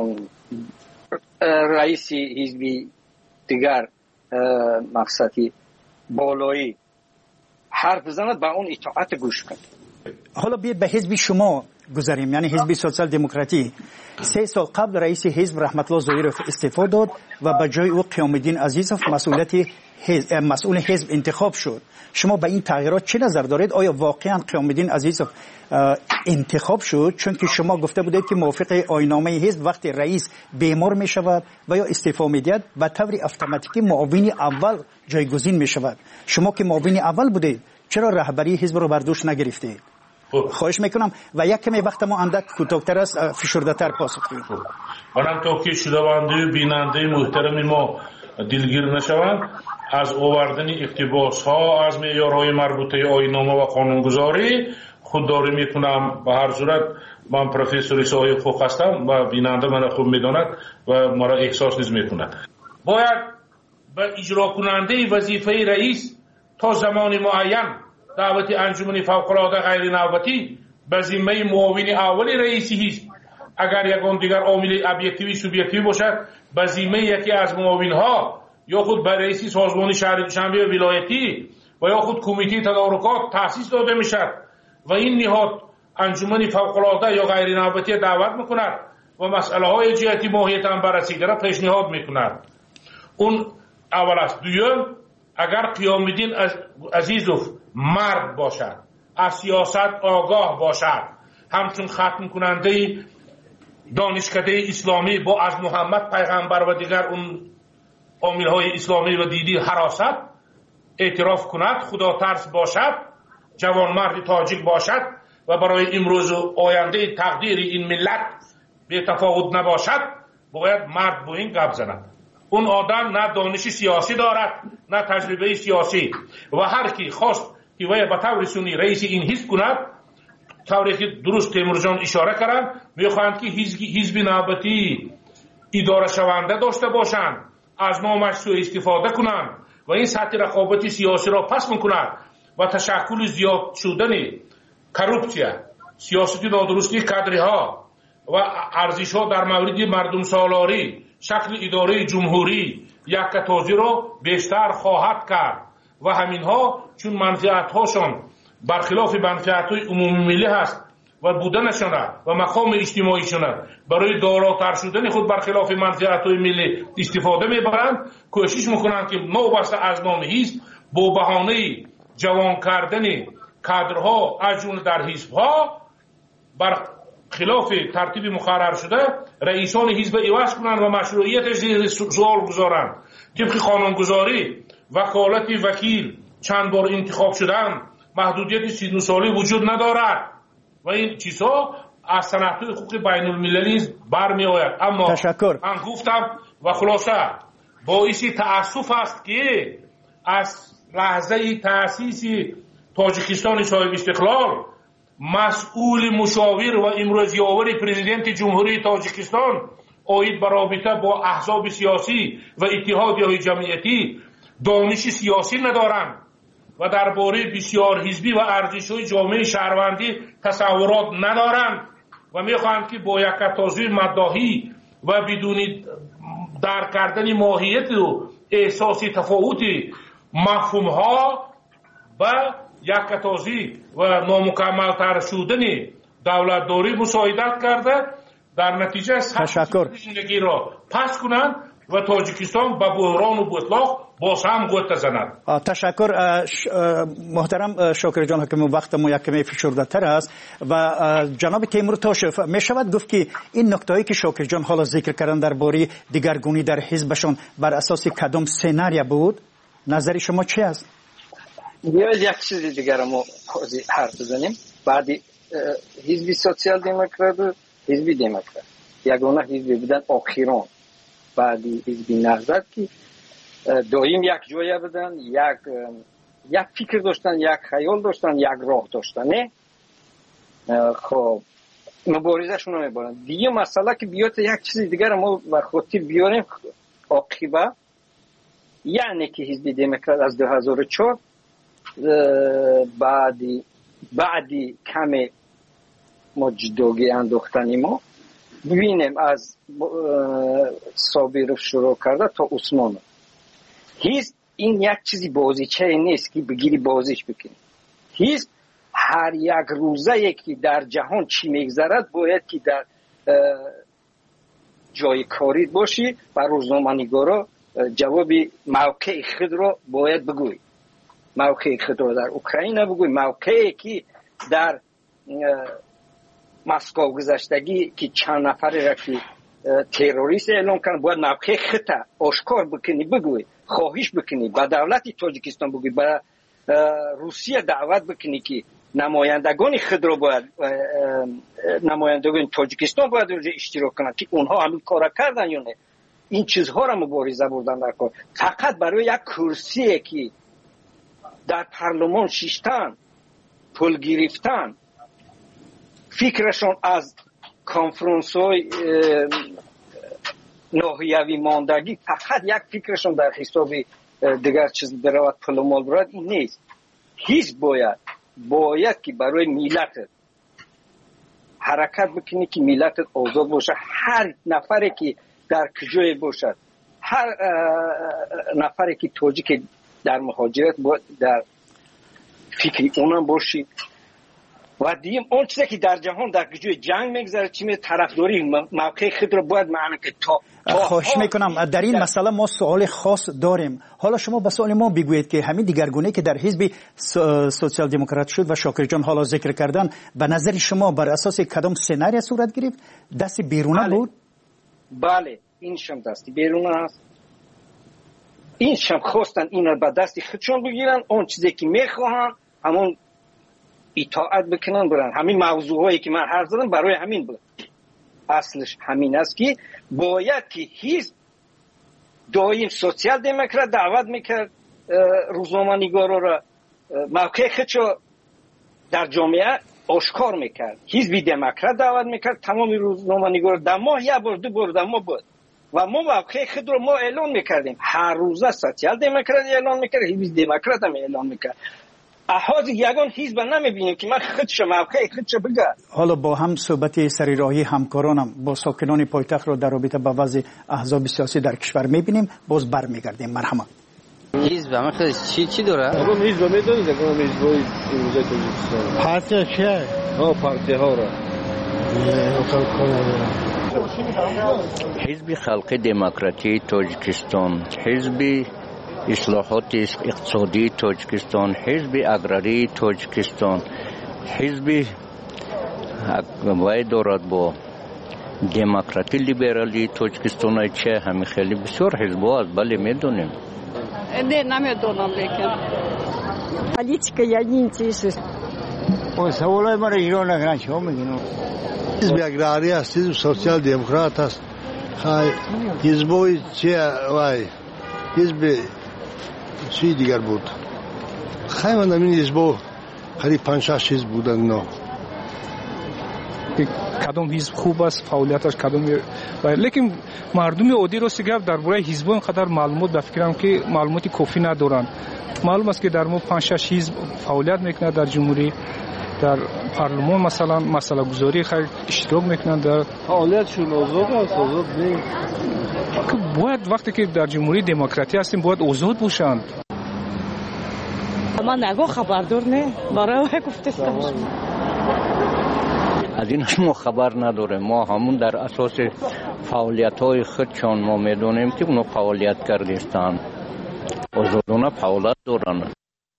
رئیس حزبی دیگر مقصدی بالایی حرف بزند با اون اطاعت گوش کن. حالا به حزب شما گذاریم، یعنی حزب سوسیال دموکراتی. 3 سال قبل رئیس حزب رحمت الله ظاهرov استعفا داد و به جای او قیام الدین عزیزov مسئول حزب انتخاب شد. شما به این تغییرات چه نظر دارید؟ آیا واقعا قیام الدین عزیزov انتخاب شد چون که شما گفته بودید که موافق آیین‌نامه حزب وقتی رئیس بیمار می شود و یا استعفا می دهد به طور اتوماتیکی معاون اول جایگزین می شود؟ شما که معاون اول بودید چرا رهبری حزب رو بر دوش نگرفتید؟ خواهش میکنم و یک کمی وقت ما اندک کوتاه‌تر است، فشرده‌تر پاسخ بدید. منم تا که شنونده بیننده محترم ما دلگیر نشوند از آوردن اقتباس ها از معیارهای مربوطه آیین‌نامه و قانونگذاری خودداری میکنم. به هر صورت من پروفسور سایه خوب هستم و بیننده من خوب میداند و مرا احساس نیز میکند. باید به اجرا کننده وظیفه رئیس تا زمان معین دعوت انجمن فوق‌العاده غیر نوبتی به ذمه معاون اول رئیس حزب اگر یگان دیگر عامل ابجکتیوی سوبجکتیوی باشد به ذمه یکی از معاونها یا خود به رئیس سازمان شهر دوشنبه ولایتی و یا خود کمیته تدارکات تأسیس داده میشد و این نهاد انجمن فوق‌العاده یا غیر نوبتی دعوت میکند و مسئله های جهتی ماهیت هم بررسی را پیشنهاد میکند. اون اول است. دوم، اگر قیام الدین عزیزov مرد باشد، از سیاست آگاه باشد، همچون ختم کننده دانشکده اسلامی با از محمد پیغمبر و دیگر اون عامل‌های اسلامی و دیدی حراست اعتراف کند، خدا ترس باشد جوانمرد تاجیک باشد و برای امروز و آینده تقدیر این ملت بی تفاوت نباشد، باید مرد با این گپ زند. اون آدم نه دانش سیاسی دارد نه تجربه سیاسی و هر کی خواست که وی به طور سنی رئیس این حزب کند، طوری که درست تیمور جان اشاره کردند، میخواهند که حزب نوبتی اداره شونده داشته باشند، از نامش سوء استفاده کنند و این سطح رقابت سیاسی را پس میکند و تشکل زیاد شدن کروپسیا، سیاست نادرستی کادرها و ارزش ها در مورد مردم سالاری، شکل اداره جمهوری یکتازی را بیشتر خواهد کرد و همین ها چون منفعت هاشون برخلاف منفعت های عمومی ملی هست و بودنشان و مقام اجتماعیشان برای داراتر شدن خود برخلاف منفعت های ملی استفاده میبرند، کوشش میکنند که نوبسته از نام حزب با بهانه جوان کردن کادرها از جمله در حزبها بر خلاف ترتیب مقرر شده رئیسان حزب عوض کنند و مشروعیتش زیر سوال گذارند. طبق قانونگذاری وکالت وکیل چند بار انتخاب شدن، محدودیت 39 ساله وجود ندارد و این چیزها از سنت‌های حقوق بین المللی برمی آید. اما من گفتم و خلاصه باعث تأسف است که از لحظه تأسیس تاجیکستان صاحب استقلال مسئول مشاور و امروزیاور پرزیدنت جمهوری تاجیکستان آید به رابطه با احزاب سیاسی و اتحادیه‌های جمعیتی دانش سیاسی ندارند و درباره بسیار حزبی و ارزش‌های جامعه شهروندی تصورات ندارند و می‌خواهند که با یکتازی مداحی و بدون درک کردن ماهیت و احساس تفاوت مفهوم‌ها و یکتازی و نامکمل‌تر شدن دولتداری مساعدت کرده، در نتیجه زندگی را پس کنند و تاجیکستان به بحران و بطلاق باز هم گوت زند. تشکر محترم شاکر جان، حکم وقت ما یک کمی فشرده تر است و جناب تیمور تاشف می شود گفت که این نکتهایی که شاکر جان حالا ذکر کردن درباره دیگرگونی در حزبشون بر اساس کدام سناریو بود؟ نظر شما چی است؟ یک چیز دیگر ما حرف بزنیم. بعدی حزب سوسیال دموکرات و حزب دموکرات یگانه حزب بودن آخران، بعدی حزب نهضت که دائم یک جای بودن، یک فکر داشتن، یک خیال داشتن، یک راه داشتن. نه خب مبارزه شون میبرن. دیگه مسئله که بیاد یک چیز دیگر ما به خاطر بیاریم عاقبت، یعنی که حزب دموکرات از 2004 بعدی کم ما جداگی انداختنی ما ببینیم از صابرов شروع کرده تا عثمان. حزب این یک چیزی بازیچه نیست که بگیری بازیش بکنی. حزب هر یک روزه که در جهان چی میگذرد باید که در جای کاری باشی و روزنامه‌نگارا جواب موقع خود را باید بگوی. موقع خود را در اوکراین بگوی، موقعی که در مسکو گذشتگی که چند نفر را که تروریست اعلام کردن باید موقع خود آشکار بکنی، بگوی، خواهش بکنی، به دولت تاجیکستان بگوی، به روسیه دعوت بکنی که نمایندگان خود را باید نمایندگان تاجیکستان باید اونجا اشتراک کنند که اونها همین کار کردن یا نه. این چیزها را مبارزه بردن در کار. فقط برای یک کرسی که در پارلمان شیشتن پول گرفتن، فکرشون از کنفرانس های ناحیوی ماندگی فقط یک فکرشون در حساب دیگر چیز برود پول مال برود، این نیست. حزب باید که برای ملت حرکت بکنی که ملت آزاد باشه. هر نفری که در کجای باشد، هر نفری که تاجیک در مهاجرت باید در فکری اونم باشی. و دیم اون چیزی که در جهان در کجای جنگ میگذره چی طرفداری موقع خود رو باید معنی که خواهش میکنم در این مسئله ما سوال خاص داریم. حالا شما به سوال ما بگویید که همین دیگرگونی که در حزب سوسیال دموکرات شد و شاکر جان حالا ذکر کردن، به نظر شما بر اساس کدام سناریو صورت گرفت؟ دست بیرونه بود؟ بله، این شم دستی بیرونه است. این شم خواستن این رو به دستی خودشون بگیرن، اون چیزی که میخواهن همون اطاعت بکنن برن. همین موضوعایی که من حرف زدم برای همین بود. اصلش همین است که باید که حزب دایم سوسیال دموکرات دعوت میکرد روزنامه‌نگارا را موقع خودشو در جامعه آشکار میکرد. حزب دموکرات دعوت میکرد تمام روزنامه‌نگارا در ماه یک بار دو بار در ماه بود و ما موقع خود رو ما اعلان میکردیم. هر روزه سوسیال دموکرات اعلان میکرد، حزب دموکرات هم اعلان میکرد. احاز یگان حزب نمیبینیم که من خودش موقع خودش بگه. حالا با هم صحبت سریراهی همکارانم با ساکنان پایتخت رو در رابطه با وضع احزاب سیاسی در کشور میبینیم. باز برمیگردیم. مرحمت. حزب هم خودش چی داره؟ آقا حزب میدونید که حزبای امروزه تاجیکستان پارتی چیه؟ پارتی ها را حزب خلق دموکراتی تاجیکستان، حزب اصلاحات اقتصادی تاجیکستان، حزب اگراری تاجیکستان، حزب وای دارد با دموکراتی لیبرالی تاجیکستان چه همین خیلی بسیار حزب‌ها است. بله میدونیم. نه نمیدونم لیکن پالیتیکا я не интересуюсь. اون سوالای ما را ایران نگران چه میگین؟ حزب اگراری است، حزب سوسیال دموکرات است. خای حزبای چه وای حزب چی دیگر بود. خیلی من این حزب قریب 5-6 حزب بودن. نه کدام حزب خوب است فعالیتش کدام لیکن مردم عادی رو سیگاب درباره حزب اینقدر معلومات به فکرم که معلوماتی کافی ندارن. معلوم است که در ما 5-6 حزب فعالیت میکنند در جمهوری، در پارلمان مثلا مسئله گذاری خیلی اشتراک میکنند در فعالیتشون. آزاد است؟ آزاد نیست. باید وقتی که در جمهوری دموکراتی هستیم باید آزاد باشند. من نگو خبردار نه برای گفتستم از این ما خبر نداره. ما همون در اساس فعالیت های خودشان ما میدونیم که اونو فعالیت کردستان آزادانه فعالیت دارن.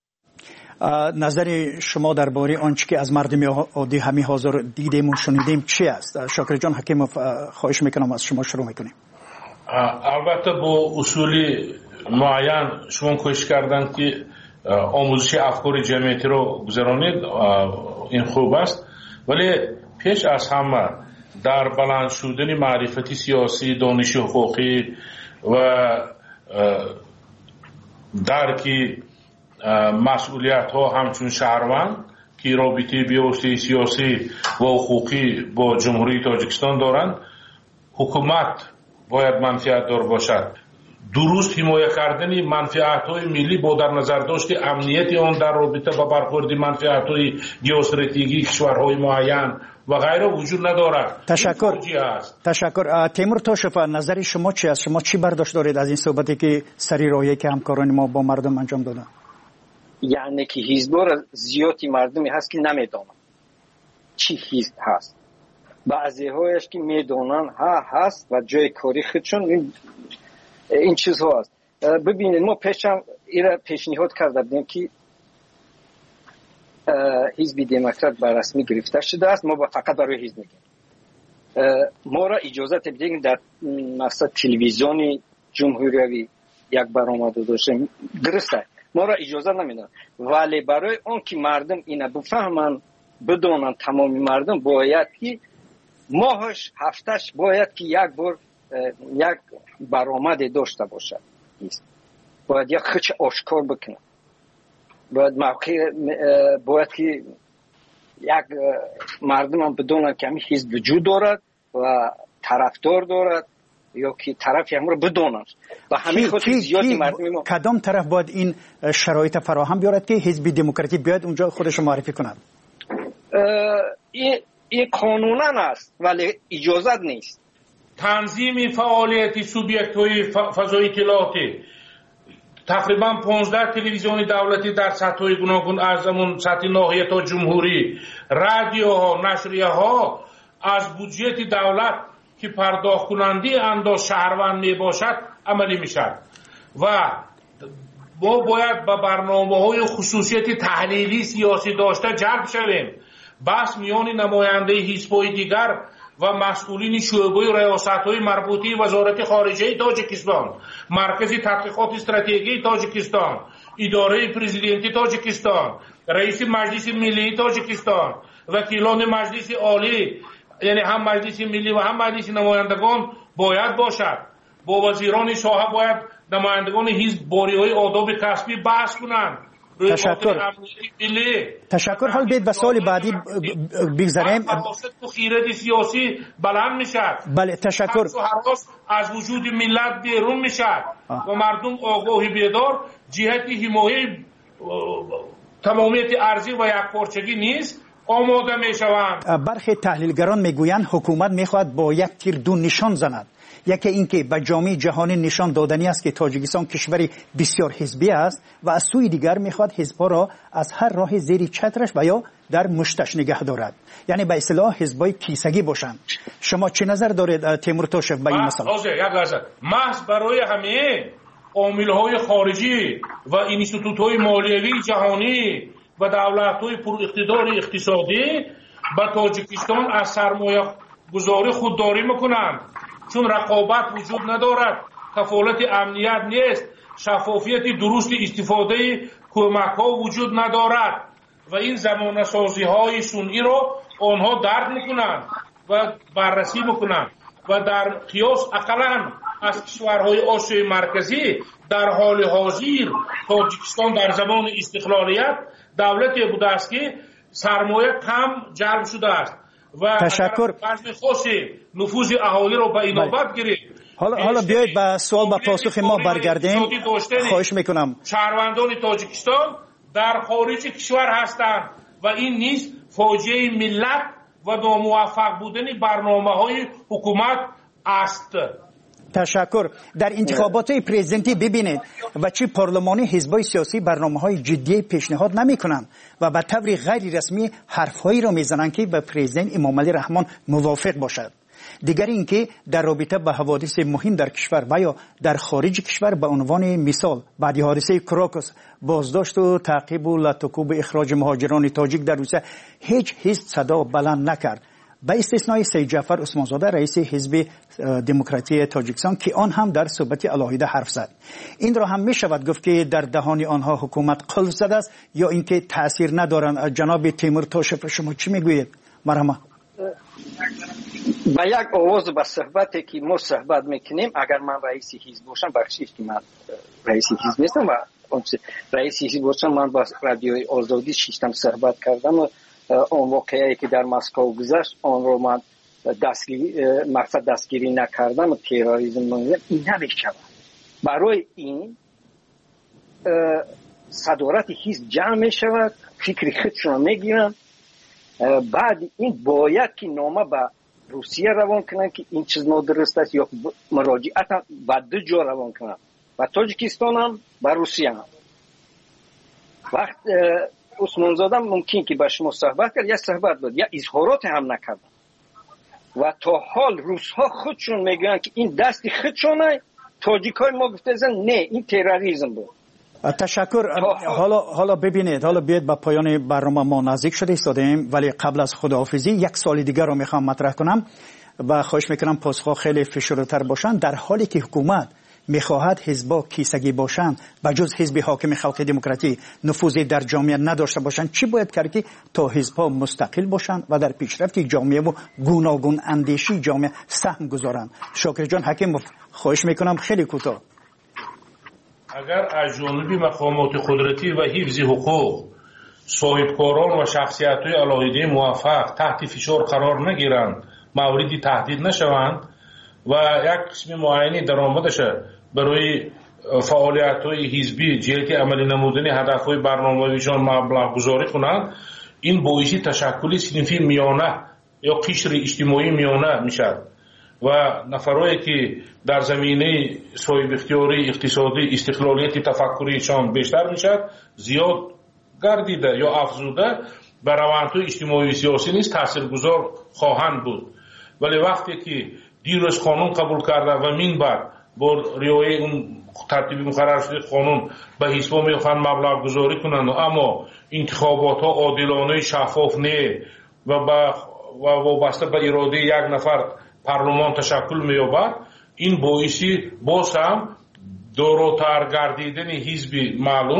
نظر شما درباره آنچه که از مردم عادی همین حاضر دیدیم و شنیدیم چی است؟ شاکر جان حکیموف خواهش میکنم از شما شروع میکنیم. البته با اصولی معین شما کوشش کردن که آموزش افکار جمعیتی رو گذرانید، این خوب است، ولی پیش از همه در بلند شدن معرفتی سیاسی، دانش حقوقی و درکی مسئولیت ها همچون شهروند که رابطه بیوسته سیاسی و حقوقی با جمهوری تاجیکستان دارند، حکومت باید منفعت دار باشد. درست حمایه کردن منفعت های ملی با در نظر داشت امنیت آن در رابطه با برخورد منفعت های ژئواستراتژیک کشورهای معین و غیره وجود ندارد. تشکر. تیمور توشف نظر شما چی است؟ شما چی برداشت دارید از این صحبتی که سریراهی که همکاران ما با مردم انجام دادن؟ یعنی که حزب‌ها زیادی مردمی هست که نمیدونن چی حزب هست. بعضی هایش که میدونن هست و جای کاری خودشون این چیزها هست. ببینید ما پیشم ایره پیشنهاد کرده بودیم که حزب دموکرات به رسمی گرفته شده است. ما فقط برای حزب میگیم. ما را اجازه بدهید در مثلا تلویزیون جمهوری یک برآمده داشتیم، درسته ما را اجازه نمیدن، ولی برای اون که مردم اینو بفهمن بدونن تمام مردم باید که ماهش هفتش باید که یک بار یک برآمده داشته باشد. باید یک خچ آشکار بکنه. باید باید که یک مردم هم بدونن که همین حزب وجود دارد و طرفدار دارد یا که طرف هم رو بدونن و همین خود زیادی مردم ما کدام طرف باید این شرایط فراهم بیارد که حزب دموکراتی بیاد اونجا خودش معرفی کند؟ این قانوناً است ولی اجازت نیست. تنظیم فعالیت سوبیکت های فضای اطلاعاتی تقریبا 15 تلویزیون دولتی در سطح گوناگون از همون سطح ناحیه تا جمهوری، رادیوها، نشریه ها از بودجه دولت که پرداخت کننده انداز شهروند می باشد عملی می شد و ما باید با برنامه‌های خصوصیت تحلیلی سیاسی داشته جلب شویم. بحث میان نماینده حزب‌های دیگر و مسئولین شعبه ریاست‌های مربوطه وزارت خارجه تاجیکستان، مرکز تحقیقات استراتژی تاجیکستان، اداره پرزیدنتی تاجیکستان، رئیس مجلس ملی تاجیکستان، وکیلان مجلس عالی، یعنی هم مجلس ملی و هم مجلس نمایندگان باید باشد. با وزیران ساحه باید نمایندگان حزب باری‌های آداب کسبی بحث کنند. تشکر. حال بیاید به سوال بعدی بگذاریم. خیرات سیاسی بلند میشد. بله تشکر. از وجود ملت بیرون میشد و مردم آگاهی بیدار جهت حمایت تمامیت ارضی و یکپارچگی نیست آماده میشوند. برخی تحلیلگران میگویند حکومت میخواهد با یک تیر دو نشان زند. یکی اینکه به جامعه جهانی نشان دادنی است که تاجیکستان کشوری بسیار حزبی است و از سوی دیگر میخواد حزب‌ها را از هر راه زیر چترش و یا در مشتش نگه دارد، یعنی به اصطلاح حزبای کیسگی باشند. شما چه نظر دارید تیمور توشف به این مسئله؟ یک لحظه، محض برای همه عامل‌های خارجی و اینستیتوت‌های مالیوی جهانی و دولت‌های پر اقتدار اقتصادی به تاجیکستان از سرمایه گذاری خودداری میکنند، چون رقابت وجود ندارد، کفالت امنیت نیست، شفافیت درست استفاده کمک‌ها وجود ندارد و این زمانه سازی‌های سنئی را آنها درک میکنند و بررسی میکنند و در قیاس اقلاً از کشورهای آسیای مرکزی در حال حاضر تاجیکستان در زمان استقلالیت دولتی بوده است که سرمایه کم جلب شده است و تشکر. خاصی نفوذ اهالی رو به اینابت گرفت. حالا بیایید به سوال و پاسخ ما برگردیم. خواهش میکنم. شهروندان تاجیکستان در خارج کشور هستند و این نیز فاجعه ملت و ناموفق بودن برنامه‌های حکومت است. تشکر. در انتخابات پرزیدنتی ببینید و چه پارلمانی حزبای سیاسی برنامه‌های جدی پیشنهاد نمی‌کنند و به طور غیر رسمی حرف‌هایی را می‌زنند که به پرزیدنت امامعلی رحمان موافق باشد. دیگر اینکه در رابطه با حوادث مهم در کشور و یا در خارج کشور به عنوان مثال بعد حادثه کراکوس، بازداشت و تعقیب و لطکوب اخراج مهاجران تاجیک در روسیه هیچ حزب صدا بلند نکرد، به استثنای سید جعفر عثمانزاده رئیس حزب دموکراتی تاجیکستان که آن هم در صحبت علاهیده حرف زد. این را هم می شود گفت که در دهان آنها حکومت قلب زده است یا اینکه تاثیر ندارند. جناب تیمور توشف شما چی میگویید؟ مرحبا. با یک آواز به صحبتی که ما صحبت میکنیم، اگر من رئیس حزب باشم، بخشید که من رئیس حزب نیستم و رئیس حزب باشم، من با رادیوی آزادی شیشتم صحبت کردم و اون واقعی که در مسکو گذشت آن رو من مقصد دستگیری نکردم و تروریسم نمیدونم، این نمیشود. برای این صدارت حزب جمع میشود، فکر خودشون میگیرن، بعد این باید که نامه به روسیه روان کنن که این چیز نادرست است یا مراجعت هم به دو جا روان کنن، و تاجیکستان هم به روسیه هم. وقت عثمانزاده ممکن که با شما صحبت کرد یا صحبت داد یا اظهارات هم نکرد و تا حال روس‌ها خودشون میگن که این دست خودشونه، تاجیکای ما گفته نه این تروریسم بود. تشکر. حالا ببینید، حالا بیاید به پایان برنامه ما نزدیک شده ایستادیم، ولی قبل از خداحافظی یک سوال دیگر رو میخوام مطرح کنم و خواهش میکنم پاسخ خیلی فشرده‌تر باشن. در حالی که حکومت میخواهد حزب‌ها کیسگی باشند و جز حزب حاکم خلق دموکراتی نفوذی در جامعه نداشته باشند، چی باید کرد که تا حزب‌ها مستقل باشند و در پیشرفت جامعه و گوناگون اندیشی جامعه سهم گذارند؟ شاکر جان حکیم، خواهش میکنم خیلی کوتاه. اگر از جانب مقامات قدرتی و حفظ حقوق صاحبکاران و شخصیت‌های علاهیده موفق تحت فشار قرار نگیرند، موردی تهدید نشوند و یک قسم معینی درآمدش برای فعالیت‌های حزبی جهت عملی نمودن هدف‌های برنامه‌ایشان مبلغ گذاری کنند، این باعث تشکل صنفی میانه یا قشر اجتماعی میانه میشد و نفرایی که در زمینه صاحب اختیاری اقتصادی استقلالیت تفکریشان بیشتر میشد، زیاد گردیده یا افزوده بر روندهای اجتماعی و سیاسی نیز تاثیرگذار خواهند بود. ولی وقتی که دیروز قانون قبول کرده و من بعد با رعایت اون ترتیبی مقرر شده قانون به حزب‌ها میخوان مبلغ گذاری کنند، اما انتخابات ها عادلانه شفاف نه و وابسته به اراده یک نفر پارلمان تشکل می‌یابد، این باعثی باز هم دوراتر گردیدن حزب معلوم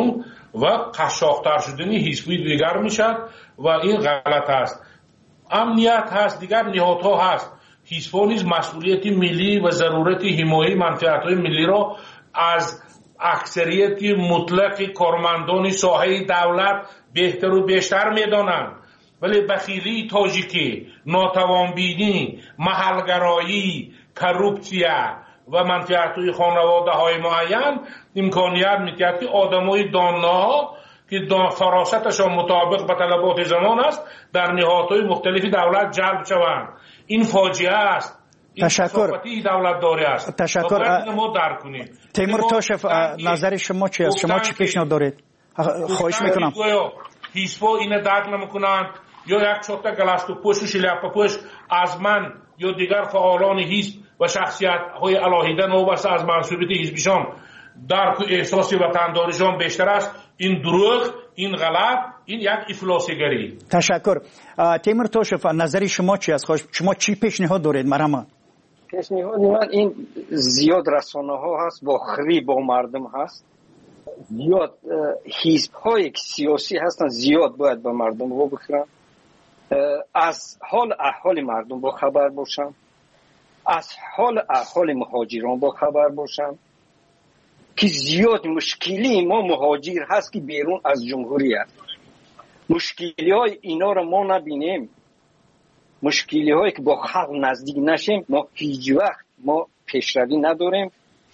و قشاق‌تر شدن حزبی دیگر میشد و این غلط است. امنیت هست، دیگر نهادها هست. حزب‌ها نیز مسئولیت ملی و ضرورت حمایت منفعت‌های ملی را از اکثریت مطلق کارمندان ساحه دولت بهتر و بیشتر می‌دانند. ولی بخیلی تاجیکی، ناتوانبینی، محلگرایی، کروپسیا و منفعت‌های خانواده‌های معین امکانیت می‌دهد که آدم‌های دانا که فراستشان مطابق به طلبات زمان است در نهادهای مختلفی دولت جلب شوند. این فاجعه است. این کثافتی دولت داری است. تشکر. ما درک کنیم. تیمور توشف، نظر شما چی است؟ شما چی پیشنهاد دارید؟ خواهش میکنم. حزب‌ها اینو درک نمی‌کنند یا یک چوتا گلاستو پوش و شلیاپا پوش از من یا دیگر فعالان حزب و شخصیت‌های علاهیده نوبسته از منصوبیت حزبشان درک و احساس وطنداریشان بیشتر است. این دروغ، این غلط، این یک افلاسیگری. تشکر. تیمور توشف، نظر شما چی است؟ شما چی پیشنهاد دارید؟ مرحبا. پیشنهاد من این زیاد رسانه ها هست با خری با مردم هست، زیاد حزب های سیاسی هستن، زیاد باید به مردم رو بخورن، از حال احوال مردم با خبر باشن، از حال احوال مهاجران با خبر باشن که زیاد مشکلی ما مهاجر هست که بیرون از جمهوریت. مشکلی های اینا رو ما نبینیم، مشکلی هایی که با خلق نزدیک نشیم، ما هیچ وقت ما پیشروی نداریم.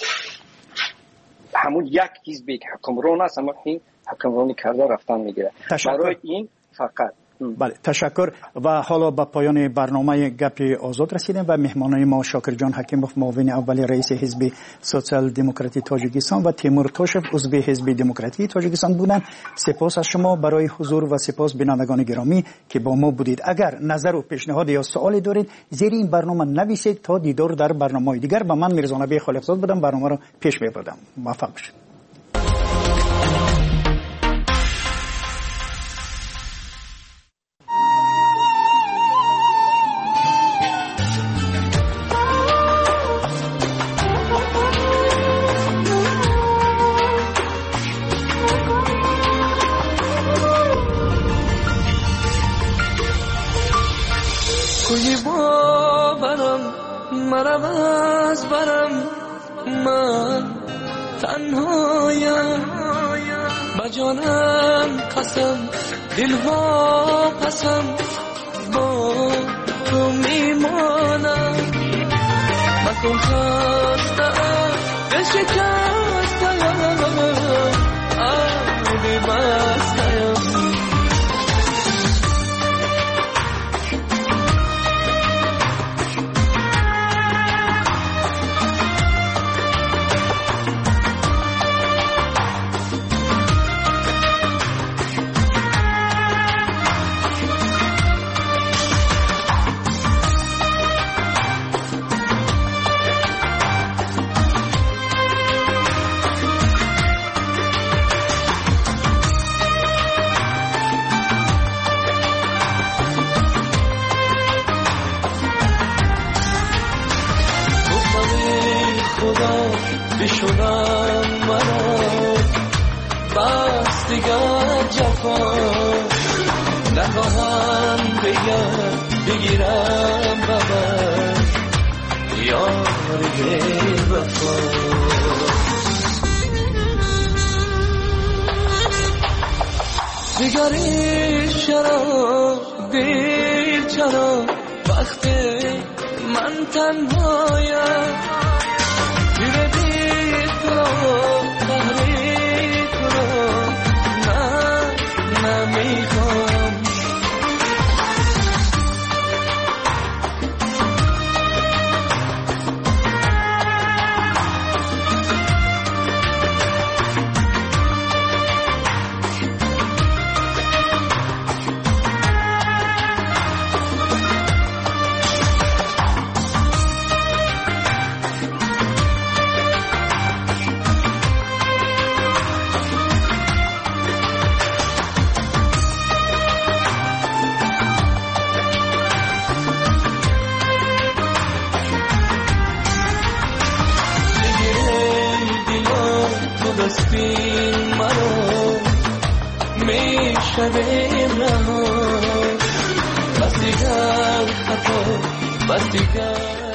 همون یک حزبی که حکمران است اما این حکمرانی کرده رفتن میگیره. برای این فقط بله، تشکر. و حالا به پایان برنامه گپ آزاد رسیدیم و مهمانان ما شاکر جان حکیموف، معاون اول رئیس حزب سوسیال دموکراتی تاجیکستان و تیمور توشف، عضو حزب دموکراتی تاجیکستان بودند. سپاس از شما برای حضور و سپاس بینندگان گرامی که با ما بودید. اگر نظر و پیشنهاد یا سوالی دارید زیر این برنامه نویسید تا دیدار در برنامه‌های دیگر. به من میرزا نبی خالقزاد بودم، برنامه را پیش می‌بردم. موفق باشید. کوی باورم مرم از برم، من تنهایم با جانم قسم، دلها پسم با تو میمانم. مکن خستم دل شکستم، آبی بستم. بشونم مرا بس دیگر جفا نخواهم بگیرم ببر یاری وفا. دیگری چرا دیر چرا وقتی من تنهایم، شویم رها بس دیگر خطا بس دیگر